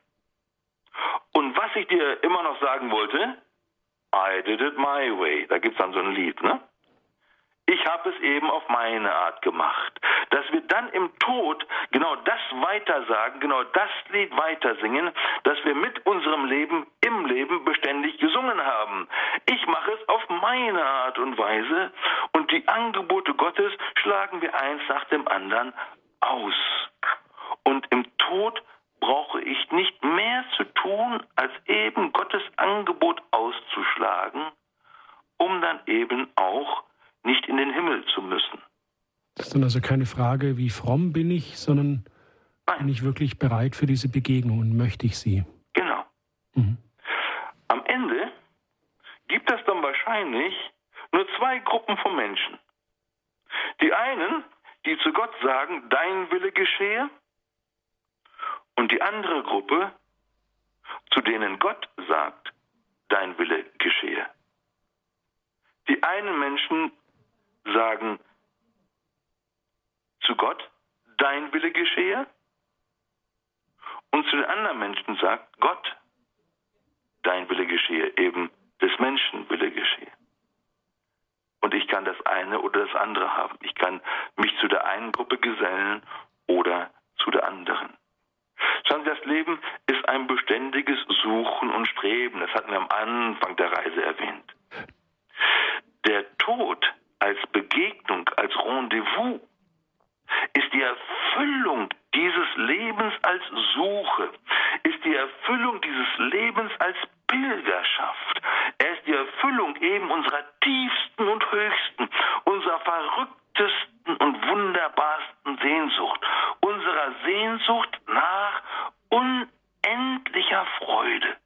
Und was ich dir immer noch sagen wollte, I did it my way. Da gibt es dann so ein Lied, ne? Ich habe es eben auf meine Art gemacht. Dass wir dann im Tod genau das weitersagen, genau das Lied weitersingen, das wir mit unserem Leben im Leben beständig gesungen haben. Ich mache es auf meine Art und Weise und die Angebote Gottes schlagen wir eins nach dem anderen aus. Und im Tod brauche ich nicht mehr zu tun, als eben Gottes Angebot auszuschlagen, um dann eben auch nicht in den Himmel zu müssen. Das ist dann also keine Frage, wie fromm bin ich, sondern bin ich wirklich bereit für diese Begegnung und möchte ich sie? Genau. Mhm. Am Ende gibt es dann wahrscheinlich nur zwei Gruppen von Menschen. Die einen, die zu Gott sagen, dein Wille geschehe, und die andere Gruppe, zu denen Gott sagt, dein Wille geschehe. Die einen Menschen sagen zu Gott, dein Wille geschehe, und zu den anderen Menschen sagt Gott, dein Wille geschehe. geschehe, eben des Menschen Wille geschehe. Und ich kann das eine oder das andere haben. Ich kann mich zu der einen Gruppe gesellen oder zu der anderen. Schauen Sie, das Leben ist ein beständiges Suchen und Streben. Das hatten wir am Anfang der Reise erwähnt. Der Tod als Begegnung, als Rendezvous ist die Erfüllung dieses Lebens als Suche, ist die Erfüllung dieses Lebens als Pilgerschaft. Er ist die Erfüllung eben unserer tiefsten und höchsten, unserer verrücktesten und wunderbarsten Sehnsucht, unserer Sehnsucht nach unendlicher Freude.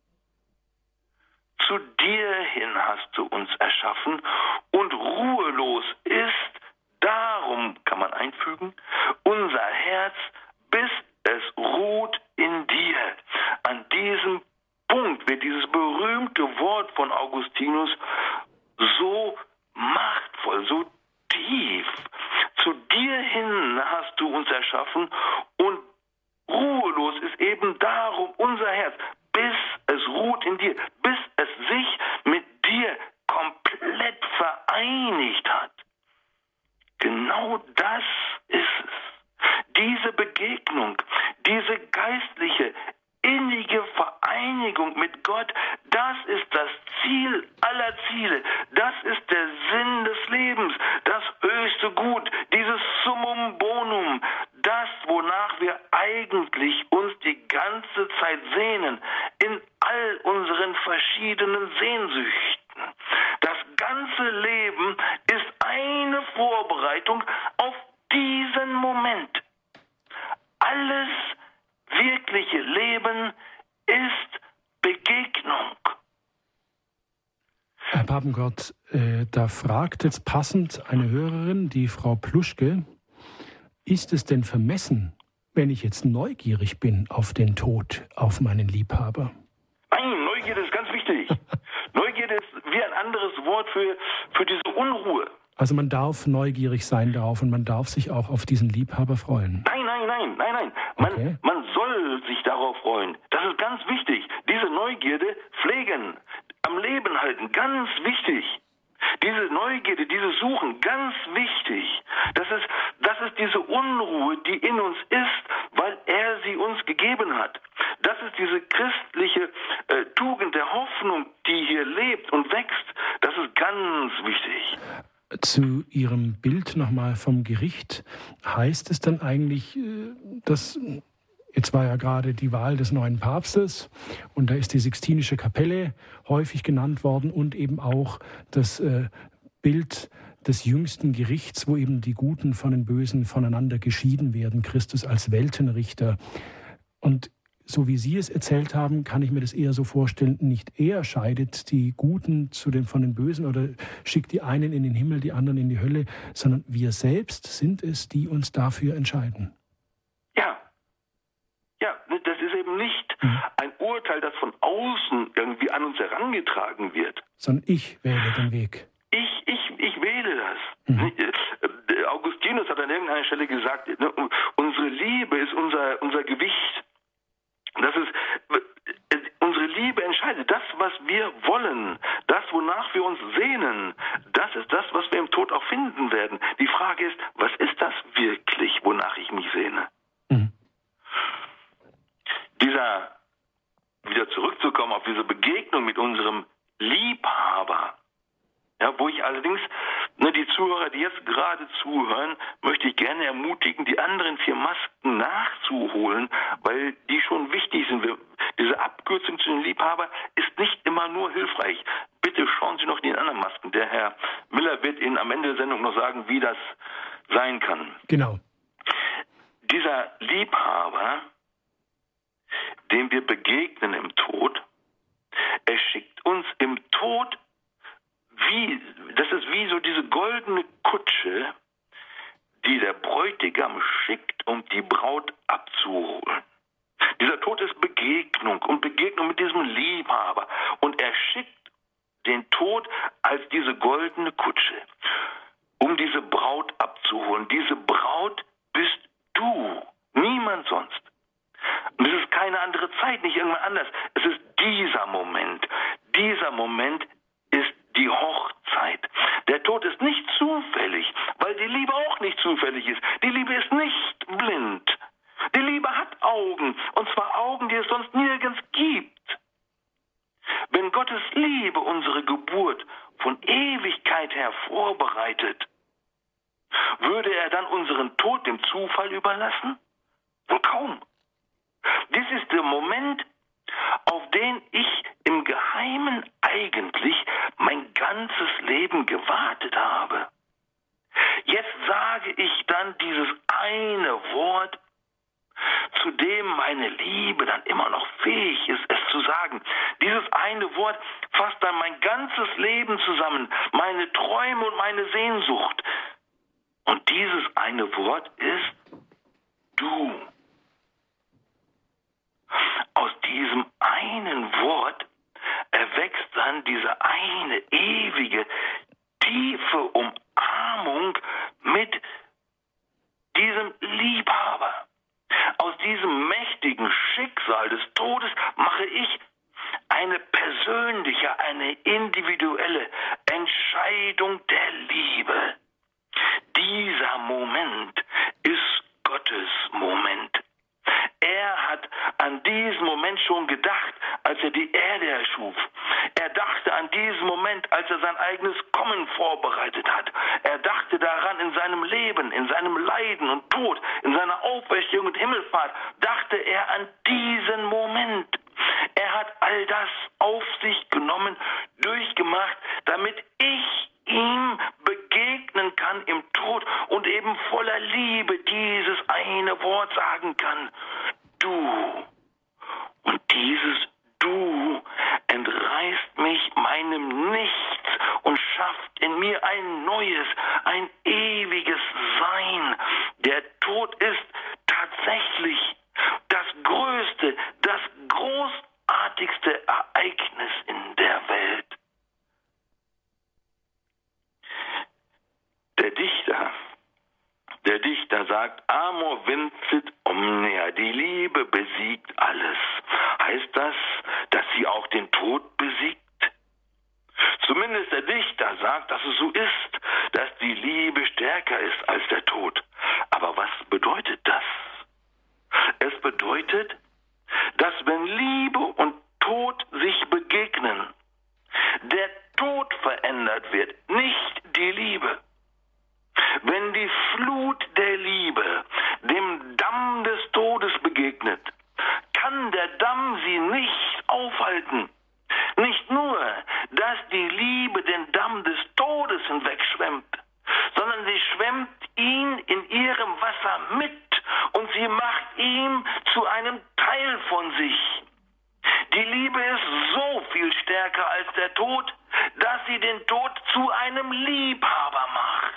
Zu dir hin hast du uns erschaffen und ruhelos ist, darum kann man einfügen, unser Herz, bis es ruht in dir. An diesem Punkt wird dieses berühmte Wort von Augustinus so machtvoll, so tief. Zu dir hin hast du uns erschaffen und ruhelos ist eben darum unser Herz, bis es ruht in dir, bis es sich mit dir komplett vereinigt hat. Genau das ist es. Diese Begegnung, diese geistliche, innige Vereinigung mit Gott, das ist das Ziel aller Ziele. Das ist der Sinn des Lebens, das höchste Gut, dieses Summum bonum, das, wonach wir eigentlich uns die ganze Zeit sehnen, in all unseren verschiedenen Sehnsüchten. Das ganze Leben ist eine Vorbereitung auf diesen Moment. Alles wirkliche Leben ist Begegnung. Herr Papengott, da fragt jetzt passend eine Hörerin, die Frau Pluschke, ist es denn vermessen, wenn ich jetzt neugierig bin auf den Tod, auf meinen Liebhaber? Nein, Neugierde ist ganz wichtig. Neugierde ist wie ein anderes Wort für diese Unruhe. Also man darf neugierig sein darauf und man darf sich auch auf diesen Liebhaber freuen. Nein. Okay. Man soll sich darauf freuen. Das ist ganz wichtig. Diese Neugierde pflegen, am Leben halten, ganz wichtig. Diese Neugierde, dieses Suchen, ganz wichtig. Das ist diese Unruhe, die in uns ist, weil er sie uns gegeben hat. Das ist diese christliche Tugend der Hoffnung, die hier lebt und wächst. Das ist ganz wichtig. Zu Ihrem Bild nochmal vom Gericht, heißt es dann eigentlich, dass, jetzt war ja gerade die Wahl des neuen Papstes und da ist die Sixtinische Kapelle häufig genannt worden und eben auch das Bild des jüngsten Gerichts, wo eben die Guten von den Bösen voneinander geschieden werden, Christus als Weltenrichter. Und so wie Sie es erzählt haben, kann ich mir das eher so vorstellen, nicht er scheidet die Guten von den Bösen oder schickt die einen in den Himmel, die anderen in die Hölle, sondern wir selbst sind es, die uns dafür entscheiden. Ja, das ist eben nicht ein Urteil, das von außen irgendwie an uns herangetragen wird. Sondern ich wähle den Weg. Ich wähle das. Augustinus hat an irgendeiner Stelle gesagt, unsere Liebe ist unser Gewicht. Das ist, unsere Liebe entscheidet. Das, was wir wollen, das, wonach wir uns sehnen, das ist das, was wir im Tod auch finden werden. Die Frage ist, was ist das wirklich, wonach ich mich sehne? Wieder zurückzukommen auf diese Begegnung mit unserem Liebhaber, ja, wo ich allerdings, die Zuhörer, die jetzt gerade zuhören, möchte ich gerne ermutigen, die anderen 4 Masken nachzuholen, weil die schon wichtig sind. Diese Abkürzung zu dem Liebhaber ist nicht immer nur hilfreich. Bitte schauen Sie noch die anderen Masken. Der Herr Miller wird Ihnen am Ende der Sendung noch sagen, wie das sein kann. Genau. Dieser Liebhaber, dem wir begegnen im Tod, er schickt uns im Tod das ist wie so diese goldene Kutsche, die der Bräutigam schickt, um die Braut abzuholen. Dieser Tod ist Begegnung und Begegnung mit diesem Liebhaber. Und er schickt den Tod als diese goldene Kutsche, um diese Braut abzuholen. Diese Braut bist du, niemand sonst. Und es ist keine andere Zeit, nicht irgendwann anders. Es ist dieser Moment ist die Hochzeit. Der Tod ist nicht zufällig, weil die Liebe auch nicht zufällig ist. Die Liebe ist nicht blind. Die Liebe hat Augen, und zwar Augen, die es sonst nirgends gibt. Wenn Gottes Liebe unsere Geburt von Ewigkeit her vorbereitet, würde er dann unseren Tod dem Zufall überlassen? Wohl kaum. Dies ist der Moment, auf den ich im Geheimen eigentlich mein ganzes Leben gewartet habe. Jetzt sage ich dann dieses eine Wort, zu dem meine Liebe dann immer noch fähig ist, es zu sagen. Dieses eine Wort fasst dann mein ganzes Leben zusammen, meine Träume und meine Sehnsucht. Und dieses eine Wort ist du. Aus diesem einen Wort erwächst dann diese eine ewige, tiefe Umarmung mit diesem Liebhaber. Aus diesem mächtigen Schicksal des Todes mache ich eine persönliche, eine individuelle Entscheidung der Liebe. Dieser Moment ist Gottes Moment. Er hat an diesen Moment schon gedacht, als er die Erde erschuf. Er dachte an diesen Moment, als er sein eigenes Kommen vorbereitet hat. Er dachte daran in seinem Leben, in seinem Leiden und Tod, in seiner Auferstehung und Himmelfahrt, dachte er an diesen Moment. Er hat all das auf sich genommen, durchgemacht, damit ich ihm begegnen kann im Tod und eben voller Liebe dieses eine Wort sagen kann. Du. Und dieses Du entreißt mich meinem Nichts und schafft in mir ein neues, ein ewiges Sein. Der Tod ist tatsächlich das größte, das großartigste Ereignis in der Welt. Der Dichter sagt, Amor vincit omnia, die Liebe besiegt alles. Heißt das, dass sie auch den Tod besiegt? Zumindest der Dichter sagt, dass es so ist, dass die Liebe stärker ist als der Tod. Aber was bedeutet das? Es bedeutet, dass wenn Liebe und Tod sich begegnen, der Tod verändert wird, nicht die Liebe. Wenn die Flut der Liebe dem Damm des Todes begegnet, kann der Damm sie nicht aufhalten. Nicht nur, dass die Liebe den Damm des Todes hinwegschwemmt, sondern sie schwemmt ihn in ihrem Wasser mit und sie macht ihn zu einem Teil von sich. Die Liebe ist so viel stärker als der Tod, dass sie den Tod zu einem Liebhaber macht.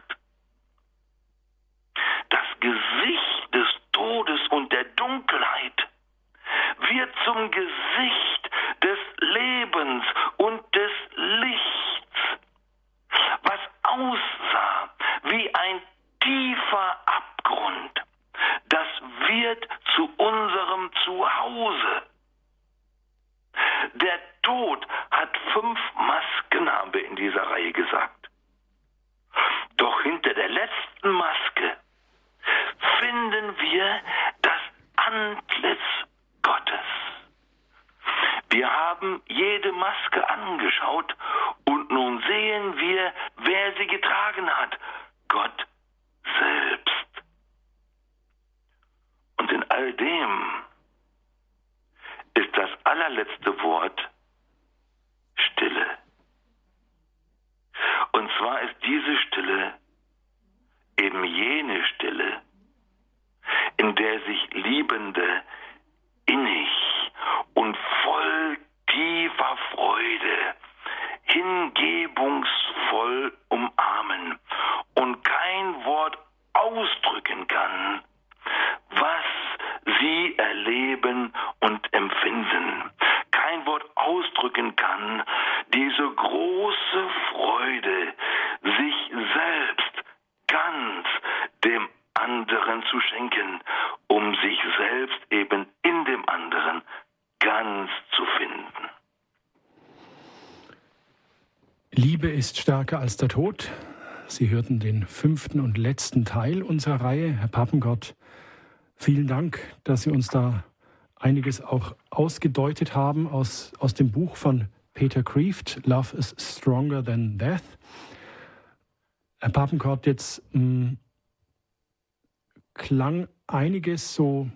Das Gesicht des Todes und der Dunkelheit wird zum Gesicht des Lebens und des Lichts. Was aussah wie ein tiefer Abgrund, das wird zu unserem Zuhause. Der Tod hat 5 Masken, haben wir in dieser Reihe gesagt. Doch hinter der letzten Maske finden wir das Antlitz Gottes. Wir haben jede Maske angeschaut und nun sehen wir, wer sie getragen hat. Gott selbst. Und in all dem ist das allerletzte Wort Stille. Und zwar ist diese Stille eben jene Stille, in der sich Liebende innig und voll tiefer Freude hingebungsvoll umarmen und kein Wort ausdrücken kann, was sie erleben und empfinden. Kein Wort ausdrücken kann, diese große Freude, sich selbst ganz dem anderen zu schenken, um sich selbst eben in dem anderen ganz zu finden. Liebe ist stärker als der Tod. Sie hörten den 5. und letzten Teil unserer Reihe. Herr Papenkort, vielen Dank, dass Sie uns da einiges auch ausgedeutet haben aus dem Buch von Peter Kreeft, Love is Stronger Than Death. Herr Papenkort, jetzt klang einiges so,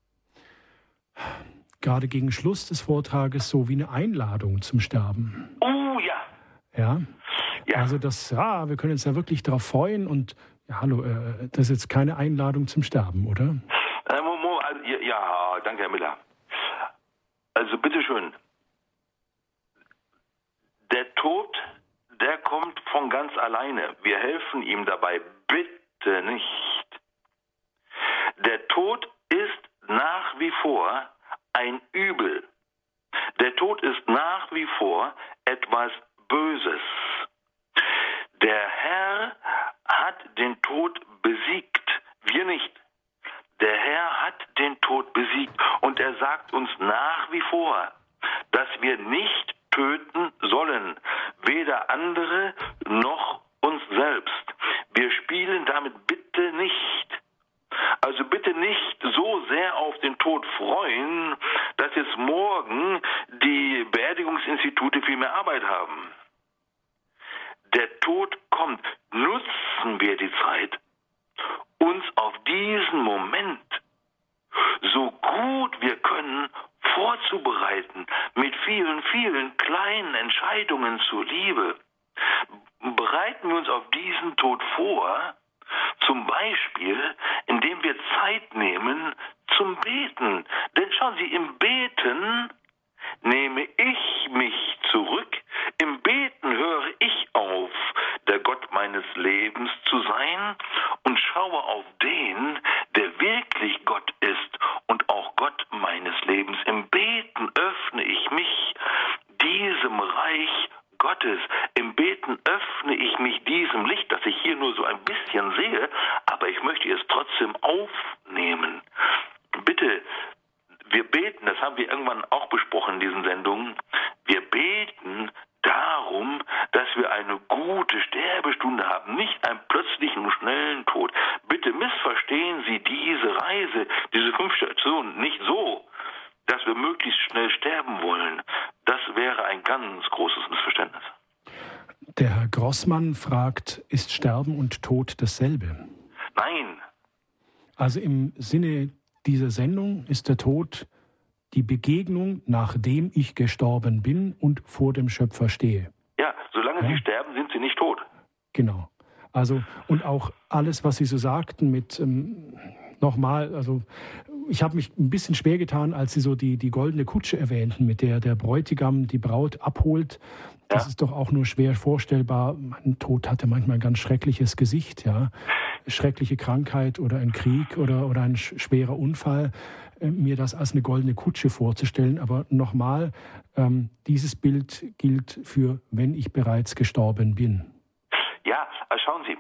gerade gegen Schluss des Vortrages, so wie eine Einladung zum Sterben. Oh ja. Ja. Ja. Also wir können uns ja wirklich darauf freuen und ja, hallo, das ist jetzt keine Einladung zum Sterben, oder? Ja, danke, Herr Miller. Also bitteschön. Der Tod, der kommt von ganz alleine. Wir helfen ihm dabei. Bitte nicht. Der Tod ist nach wie vor ein Übel. Der Tod ist nach wie vor etwas Böses. Der Herr hat den Tod besiegt, wir nicht. Der Herr hat den Tod besiegt und er sagt uns nach wie vor, dass wir nicht töten sollen, weder andere noch uns selbst. Wir spielen damit bitte nicht. Also bitte nicht so sehr auf den Tod freuen, dass jetzt morgen die Beerdigungsinstitute viel mehr Arbeit haben. Der Tod kommt. Nutzen wir die Zeit, uns auf diesen Moment so gut wir können vorzubereiten, mit vielen, vielen kleinen Entscheidungen zur Liebe. Bereiten wir uns auf diesen Tod vor, zum Beispiel, indem wir Zeit nehmen zum Beten. Denn schauen Sie, im Beten nehme ich mich zurück, im Beten höre ich auf, der Gott meines Lebens zu sein und schaue auf den, der wirklich Gott ist und auch Gott meines Lebens. Im Beten öffne ich mich diesem Reich Gottes. Im Beten öffne ich mich diesem Licht, das ich hier nur so ein bisschen sehe, aber ich möchte es trotzdem aufnehmen. Bitte, wir beten, das haben wir irgendwann auch besprochen in diesen Sendungen, wir beten darum, dass wir eine gute Sterbestunde haben, nicht einen plötzlichen und schnellen Tod. Bitte missverstehen Sie diese Reise, diese 5 Stationen nicht so, dass wir möglichst schnell sterben wollen. Das wäre ein ganz großes Missverständnis. Der Herr Grossmann fragt, ist Sterben und Tod dasselbe? Nein. Also im Sinne dieser Sendung ist der Tod die Begegnung, nachdem ich gestorben bin und vor dem Schöpfer stehe. Ja, solange Sie sterben, sind Sie nicht tot. Genau. Also, und auch alles, was Sie so sagten mit, nochmal, also ich habe mich ein bisschen schwer getan, als Sie so die goldene Kutsche erwähnten, mit der der Bräutigam die Braut abholt. Das ist doch auch nur schwer vorstellbar. Ein Tod hatte manchmal ein ganz schreckliches Gesicht, ja. Schreckliche Krankheit oder ein Krieg oder ein schwerer Unfall, mir das als eine goldene Kutsche vorzustellen. Aber nochmal, dieses Bild gilt für, wenn ich bereits gestorben bin. Ja, also schauen Sie,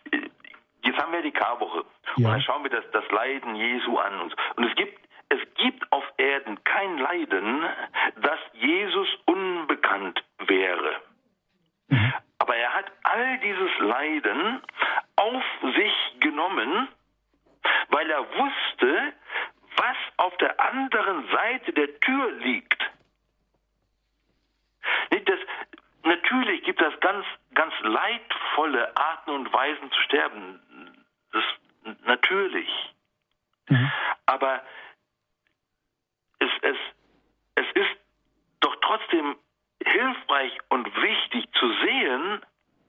jetzt haben wir die Karwoche. Ja. Und dann schauen wir das Leiden Jesu an uns. Und es gibt auf Erden kein Leiden, das Jesus unbekannt wäre. Mhm. Aber er hat all dieses Leiden auf sich genommen, weil er wusste, was auf der anderen Seite der Tür liegt. Natürlich gibt es ganz, ganz leidvolle Arten und Weisen zu sterben. Das ist natürlich. Mhm. Aber es ist doch trotzdem hilfreich und wichtig zu sehen,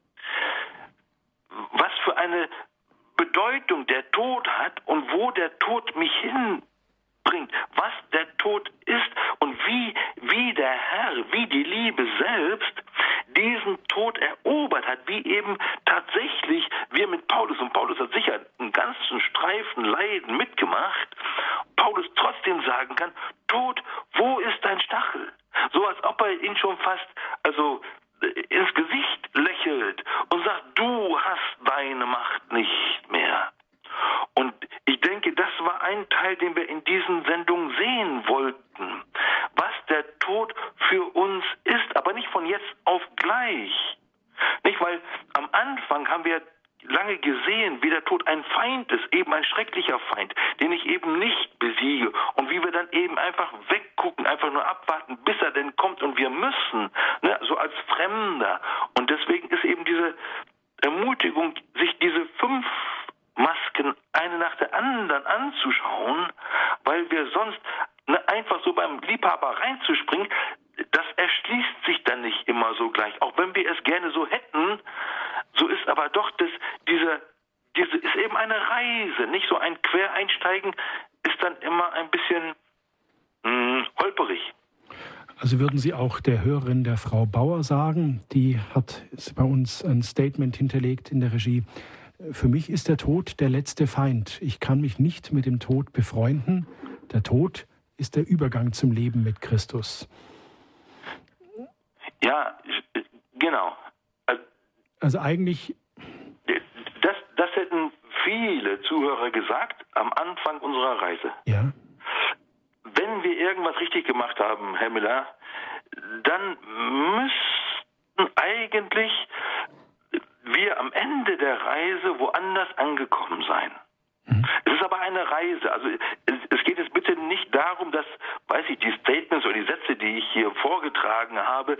was für eine Bedeutung der Tod hat und wo der Tod mich hinbringt, was der Tod ist und wie der Herr, wie die Liebe selbst diesen Tod erobert hat, wie eben tatsächlich wir mit Paulus, und Paulus hat sicher einen ganzen Streifen Leiden mitgemacht, Paulus trotzdem sagen kann, Tod, wo ist dein Stachel? So als ob er ihn schon fast, ins Gesicht lächelt und sagt, du hast deine Macht nicht mehr. Und ich denke, das war ein Teil, den wir in diesen Sendungen sehen wollten. Was der Tod für uns ist, aber nicht von jetzt auf gleich. Tod ein Feind ist, eben ein schrecklicher Feind, den ich eben nicht besiege und wie wir dann eben einfach weggucken, einfach nur abwarten, bis er denn kommt und wir müssen, ne, so als Fremder. Und deswegen ist eben diese Ermutigung, sich diese 5 Masken eine nach der anderen anzuschauen, weil wir sonst einfach so beim Liebhaber reinzuspringen, das erschließt sich dann nicht immer so gleich. Auch wenn wir es gerne so hätten, so ist aber doch diese ist eben eine Reise, nicht so ein Quereinsteigen ist dann immer ein bisschen holperig. Also würden Sie auch der Hörerin, der Frau Bauer, sagen, die hat bei uns ein Statement hinterlegt in der Regie: Für mich ist der Tod der letzte Feind. Ich kann mich nicht mit dem Tod befreunden. Der Tod ist der Übergang zum Leben mit Christus. Ja, genau. Also eigentlich... Das hätten viele Zuhörer gesagt am Anfang unserer Reise. Ja. Wenn wir irgendwas richtig gemacht haben, Herr Miller, dann müssten eigentlich wir am Ende der Reise woanders angekommen sein. Es ist aber eine Reise. Also es geht jetzt bitte nicht darum, dass, die Statements oder die Sätze, die ich hier vorgetragen habe,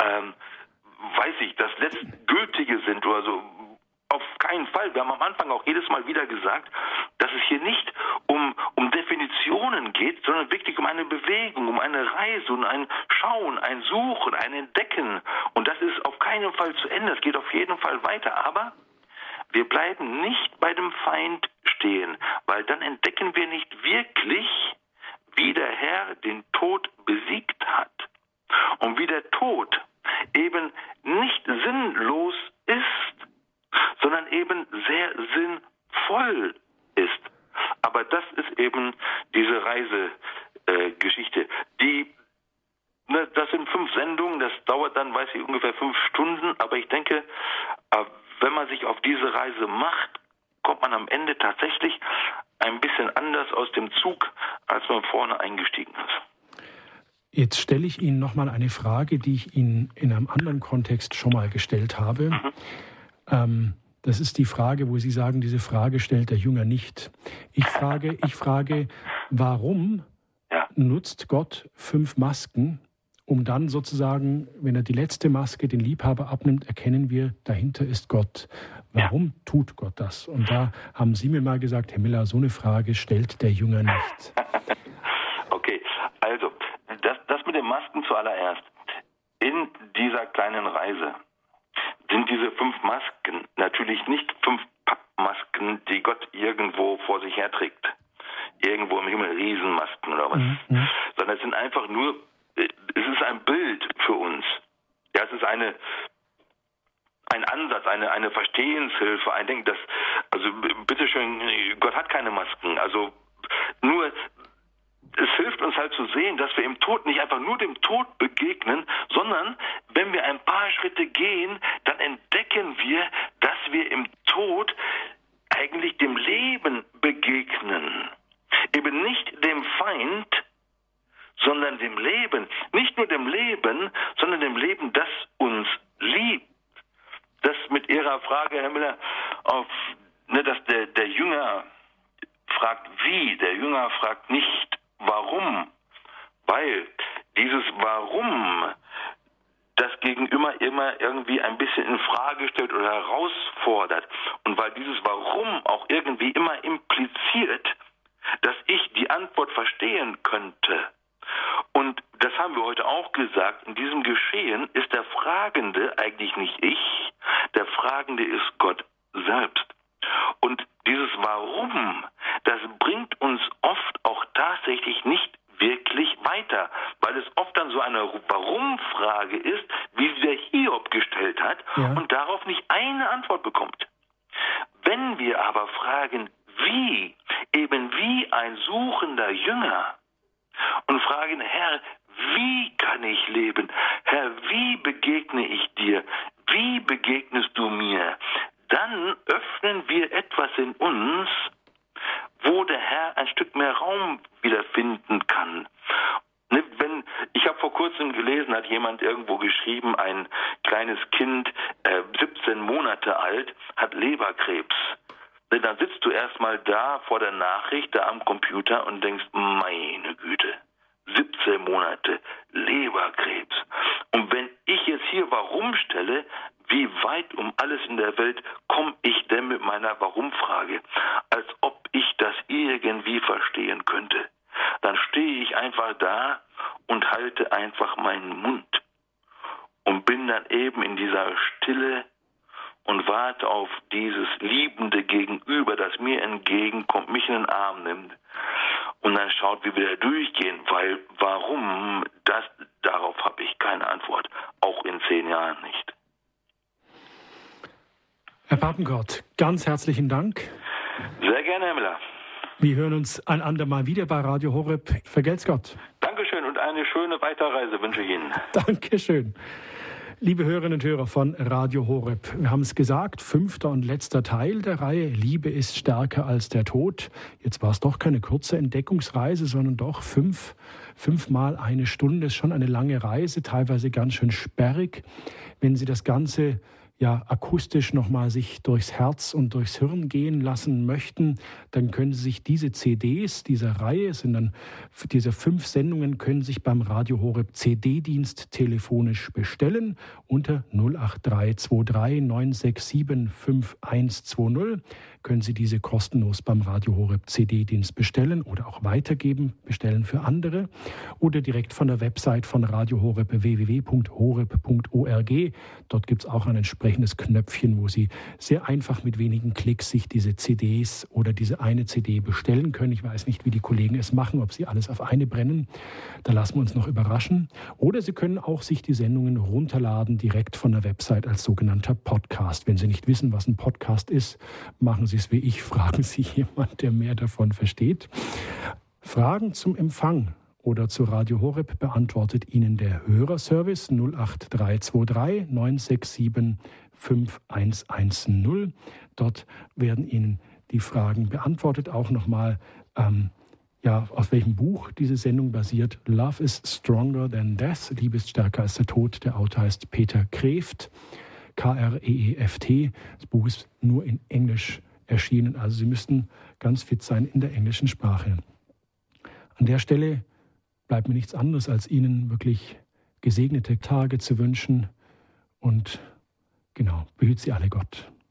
das letztgültige sind oder so. Auf keinen Fall. Wir haben am Anfang auch jedes Mal wieder gesagt, dass es hier nicht um Definitionen geht, sondern wirklich um eine Bewegung, um eine Reise, um ein Schauen, ein Suchen, ein Entdecken. Und das ist auf keinen Fall zu Ende. Es geht auf jeden Fall weiter. Aber wir bleiben nicht bei dem Feind stehen, weil dann entdecken wir nicht wirklich, wie der Herr den Tod besiegt hat. Und wie der Tod eben nicht sinnlos ist, sondern eben sehr sinnvoll ist. Aber das ist eben diese Reisegeschichte. Das sind 5 Sendungen, das dauert dann, ungefähr 5 Stunden, aber ich denke, wenn man sich auf diese Reise macht, kommt man am Ende tatsächlich ein bisschen anders aus dem Zug, als man vorne eingestiegen ist. Jetzt stelle ich Ihnen nochmal eine Frage, die ich Ihnen in einem anderen Kontext schon mal gestellt habe. Das ist die Frage, wo Sie sagen, diese Frage stellt der Jünger nicht. Ich frage, warum nutzt Gott 5 Masken, um dann sozusagen, wenn er die letzte Maske, den Liebhaber, abnimmt, erkennen wir, dahinter ist Gott. Warum tut Gott das? Und da haben Sie mir mal gesagt, Herr Miller, so eine Frage stellt der Jünger nicht. Okay, also das mit den Masken zuallererst. In dieser kleinen Reise sind diese 5 Masken natürlich nicht 5 Pappmasken, die Gott irgendwo vor sich herträgt. Irgendwo im Himmel Riesenmasken oder was. Sondern es sind einfach nur, es ist ein Bild für uns. Ja, es ist ein Ansatz, eine Verstehenshilfe, ein Denken, bitteschön, Gott hat keine Masken. Also nur, es hilft uns halt zu sehen, dass wir im Tod nicht einfach nur dem Tod begegnen, sondern wenn wir ein paar Schritte gehen, dann entdecken wir, dass wir im Tod eigentlich dem Leben begegnen. Eben nicht dem Feind, sondern dem Leben. Nicht nur dem Leben, sondern dem Leben, das uns liebt. Das mit Ihrer Frage, Herr Müller, dass der Jünger fragt, wie. Der Jünger fragt nicht, warum. Weil dieses Warum das Gegenüber immer irgendwie ein bisschen in Frage stellt oder herausfordert. Und weil dieses Warum auch irgendwie immer impliziert, dass ich die Antwort verstehen könnte. Und das haben wir heute auch gesagt, in diesem Geschehen ist der Fragende eigentlich nicht ich, der Fragende ist Gott selbst. Und dieses Warum, das bringt uns oft auch tatsächlich nicht wirklich weiter, weil es oft dann so eine Warum-Frage ist, wie sie der Hiob gestellt hat und darauf nicht eine Antwort bekommt. Wenn wir aber fragen, wie, eben wie ein suchender Jünger, und fragen, Herr, wie kann ich leben? Herr, wie begegne ich dir? Wie begegnest du mir? Dann öffnen wir etwas in uns, wo der Herr ein Stück mehr Raum wiederfinden kann. Ich habe vor kurzem gelesen, hat jemand irgendwo geschrieben, ein kleines Kind, 17 Monate alt, hat Leberkrebs. Denn dann sitzt du erstmal da vor der Nachricht, da am Computer und denkst, meine Güte, 17 Monate Leberkrebs. Und wenn ich jetzt hier Warum stelle, wie weit um alles in der Welt komme ich denn mit meiner Warum-Frage? Als ob ich das irgendwie verstehen könnte. Dann stehe ich einfach da und halte einfach meinen Mund und bin dann eben in dieser Stille und warte auf dieses liebende Gegenüber, das mir entgegenkommt, mich in den Arm nimmt und dann schaut, wie wir da durchgehen, weil warum, darauf habe ich keine Antwort, auch in 10 Jahren nicht. Herr Papengott, ganz herzlichen Dank. Sehr gerne, Herr Miller. Wir hören uns ein andermal wieder bei Radio Horeb. Vergelt's Gott. Dankeschön und eine schöne Weiterreise wünsche ich Ihnen. Dankeschön. Liebe Hörerinnen und Hörer von Radio Horeb, wir haben es gesagt, 5. und letzter Teil der Reihe Liebe ist stärker als der Tod. Jetzt war es doch keine kurze Entdeckungsreise, sondern doch fünfmal eine Stunde. Das ist schon eine lange Reise, teilweise ganz schön sperrig. Wenn Sie das Ganze akustisch nochmal sich durchs Herz und durchs Hirn gehen lassen möchten, dann können Sie sich diese CDs dieser Reihe, diese 5 Sendungen, können sich beim Radio Horeb CD-Dienst telefonisch bestellen unter 08323 967 5120. Können Sie diese kostenlos beim Radio Horeb CD-Dienst bestellen oder auch weitergeben, bestellen für andere oder direkt von der Website von Radio Horeb www.horeb.org. Dort gibt es auch ein entsprechendes Knöpfchen, wo Sie sehr einfach mit wenigen Klicks sich diese CDs oder diese eine CD bestellen können. Ich weiß nicht, wie die Kollegen es machen, ob sie alles auf eine brennen. Da lassen wir uns noch überraschen. Oder Sie können auch sich die Sendungen runterladen, direkt von der Website als sogenannter Podcast. Wenn Sie nicht wissen, was ein Podcast ist, machen Sie es wie ich, fragen Sie jemand, der mehr davon versteht. Fragen zum Empfang oder zu Radio Horeb beantwortet Ihnen der Hörerservice 08323 967 5110. Dort werden Ihnen die Fragen beantwortet. Auch nochmal, auf welchem Buch diese Sendung basiert. Love is Stronger Than Death. Liebe ist stärker als der Tod. Der Autor heißt Peter Kreeft. Kreeft. Das Buch ist nur in Englisch erschienen. Also Sie müssten ganz fit sein in der englischen Sprache. An der Stelle bleibt mir nichts anderes, als Ihnen wirklich gesegnete Tage zu wünschen. Und behüt Sie alle Gott.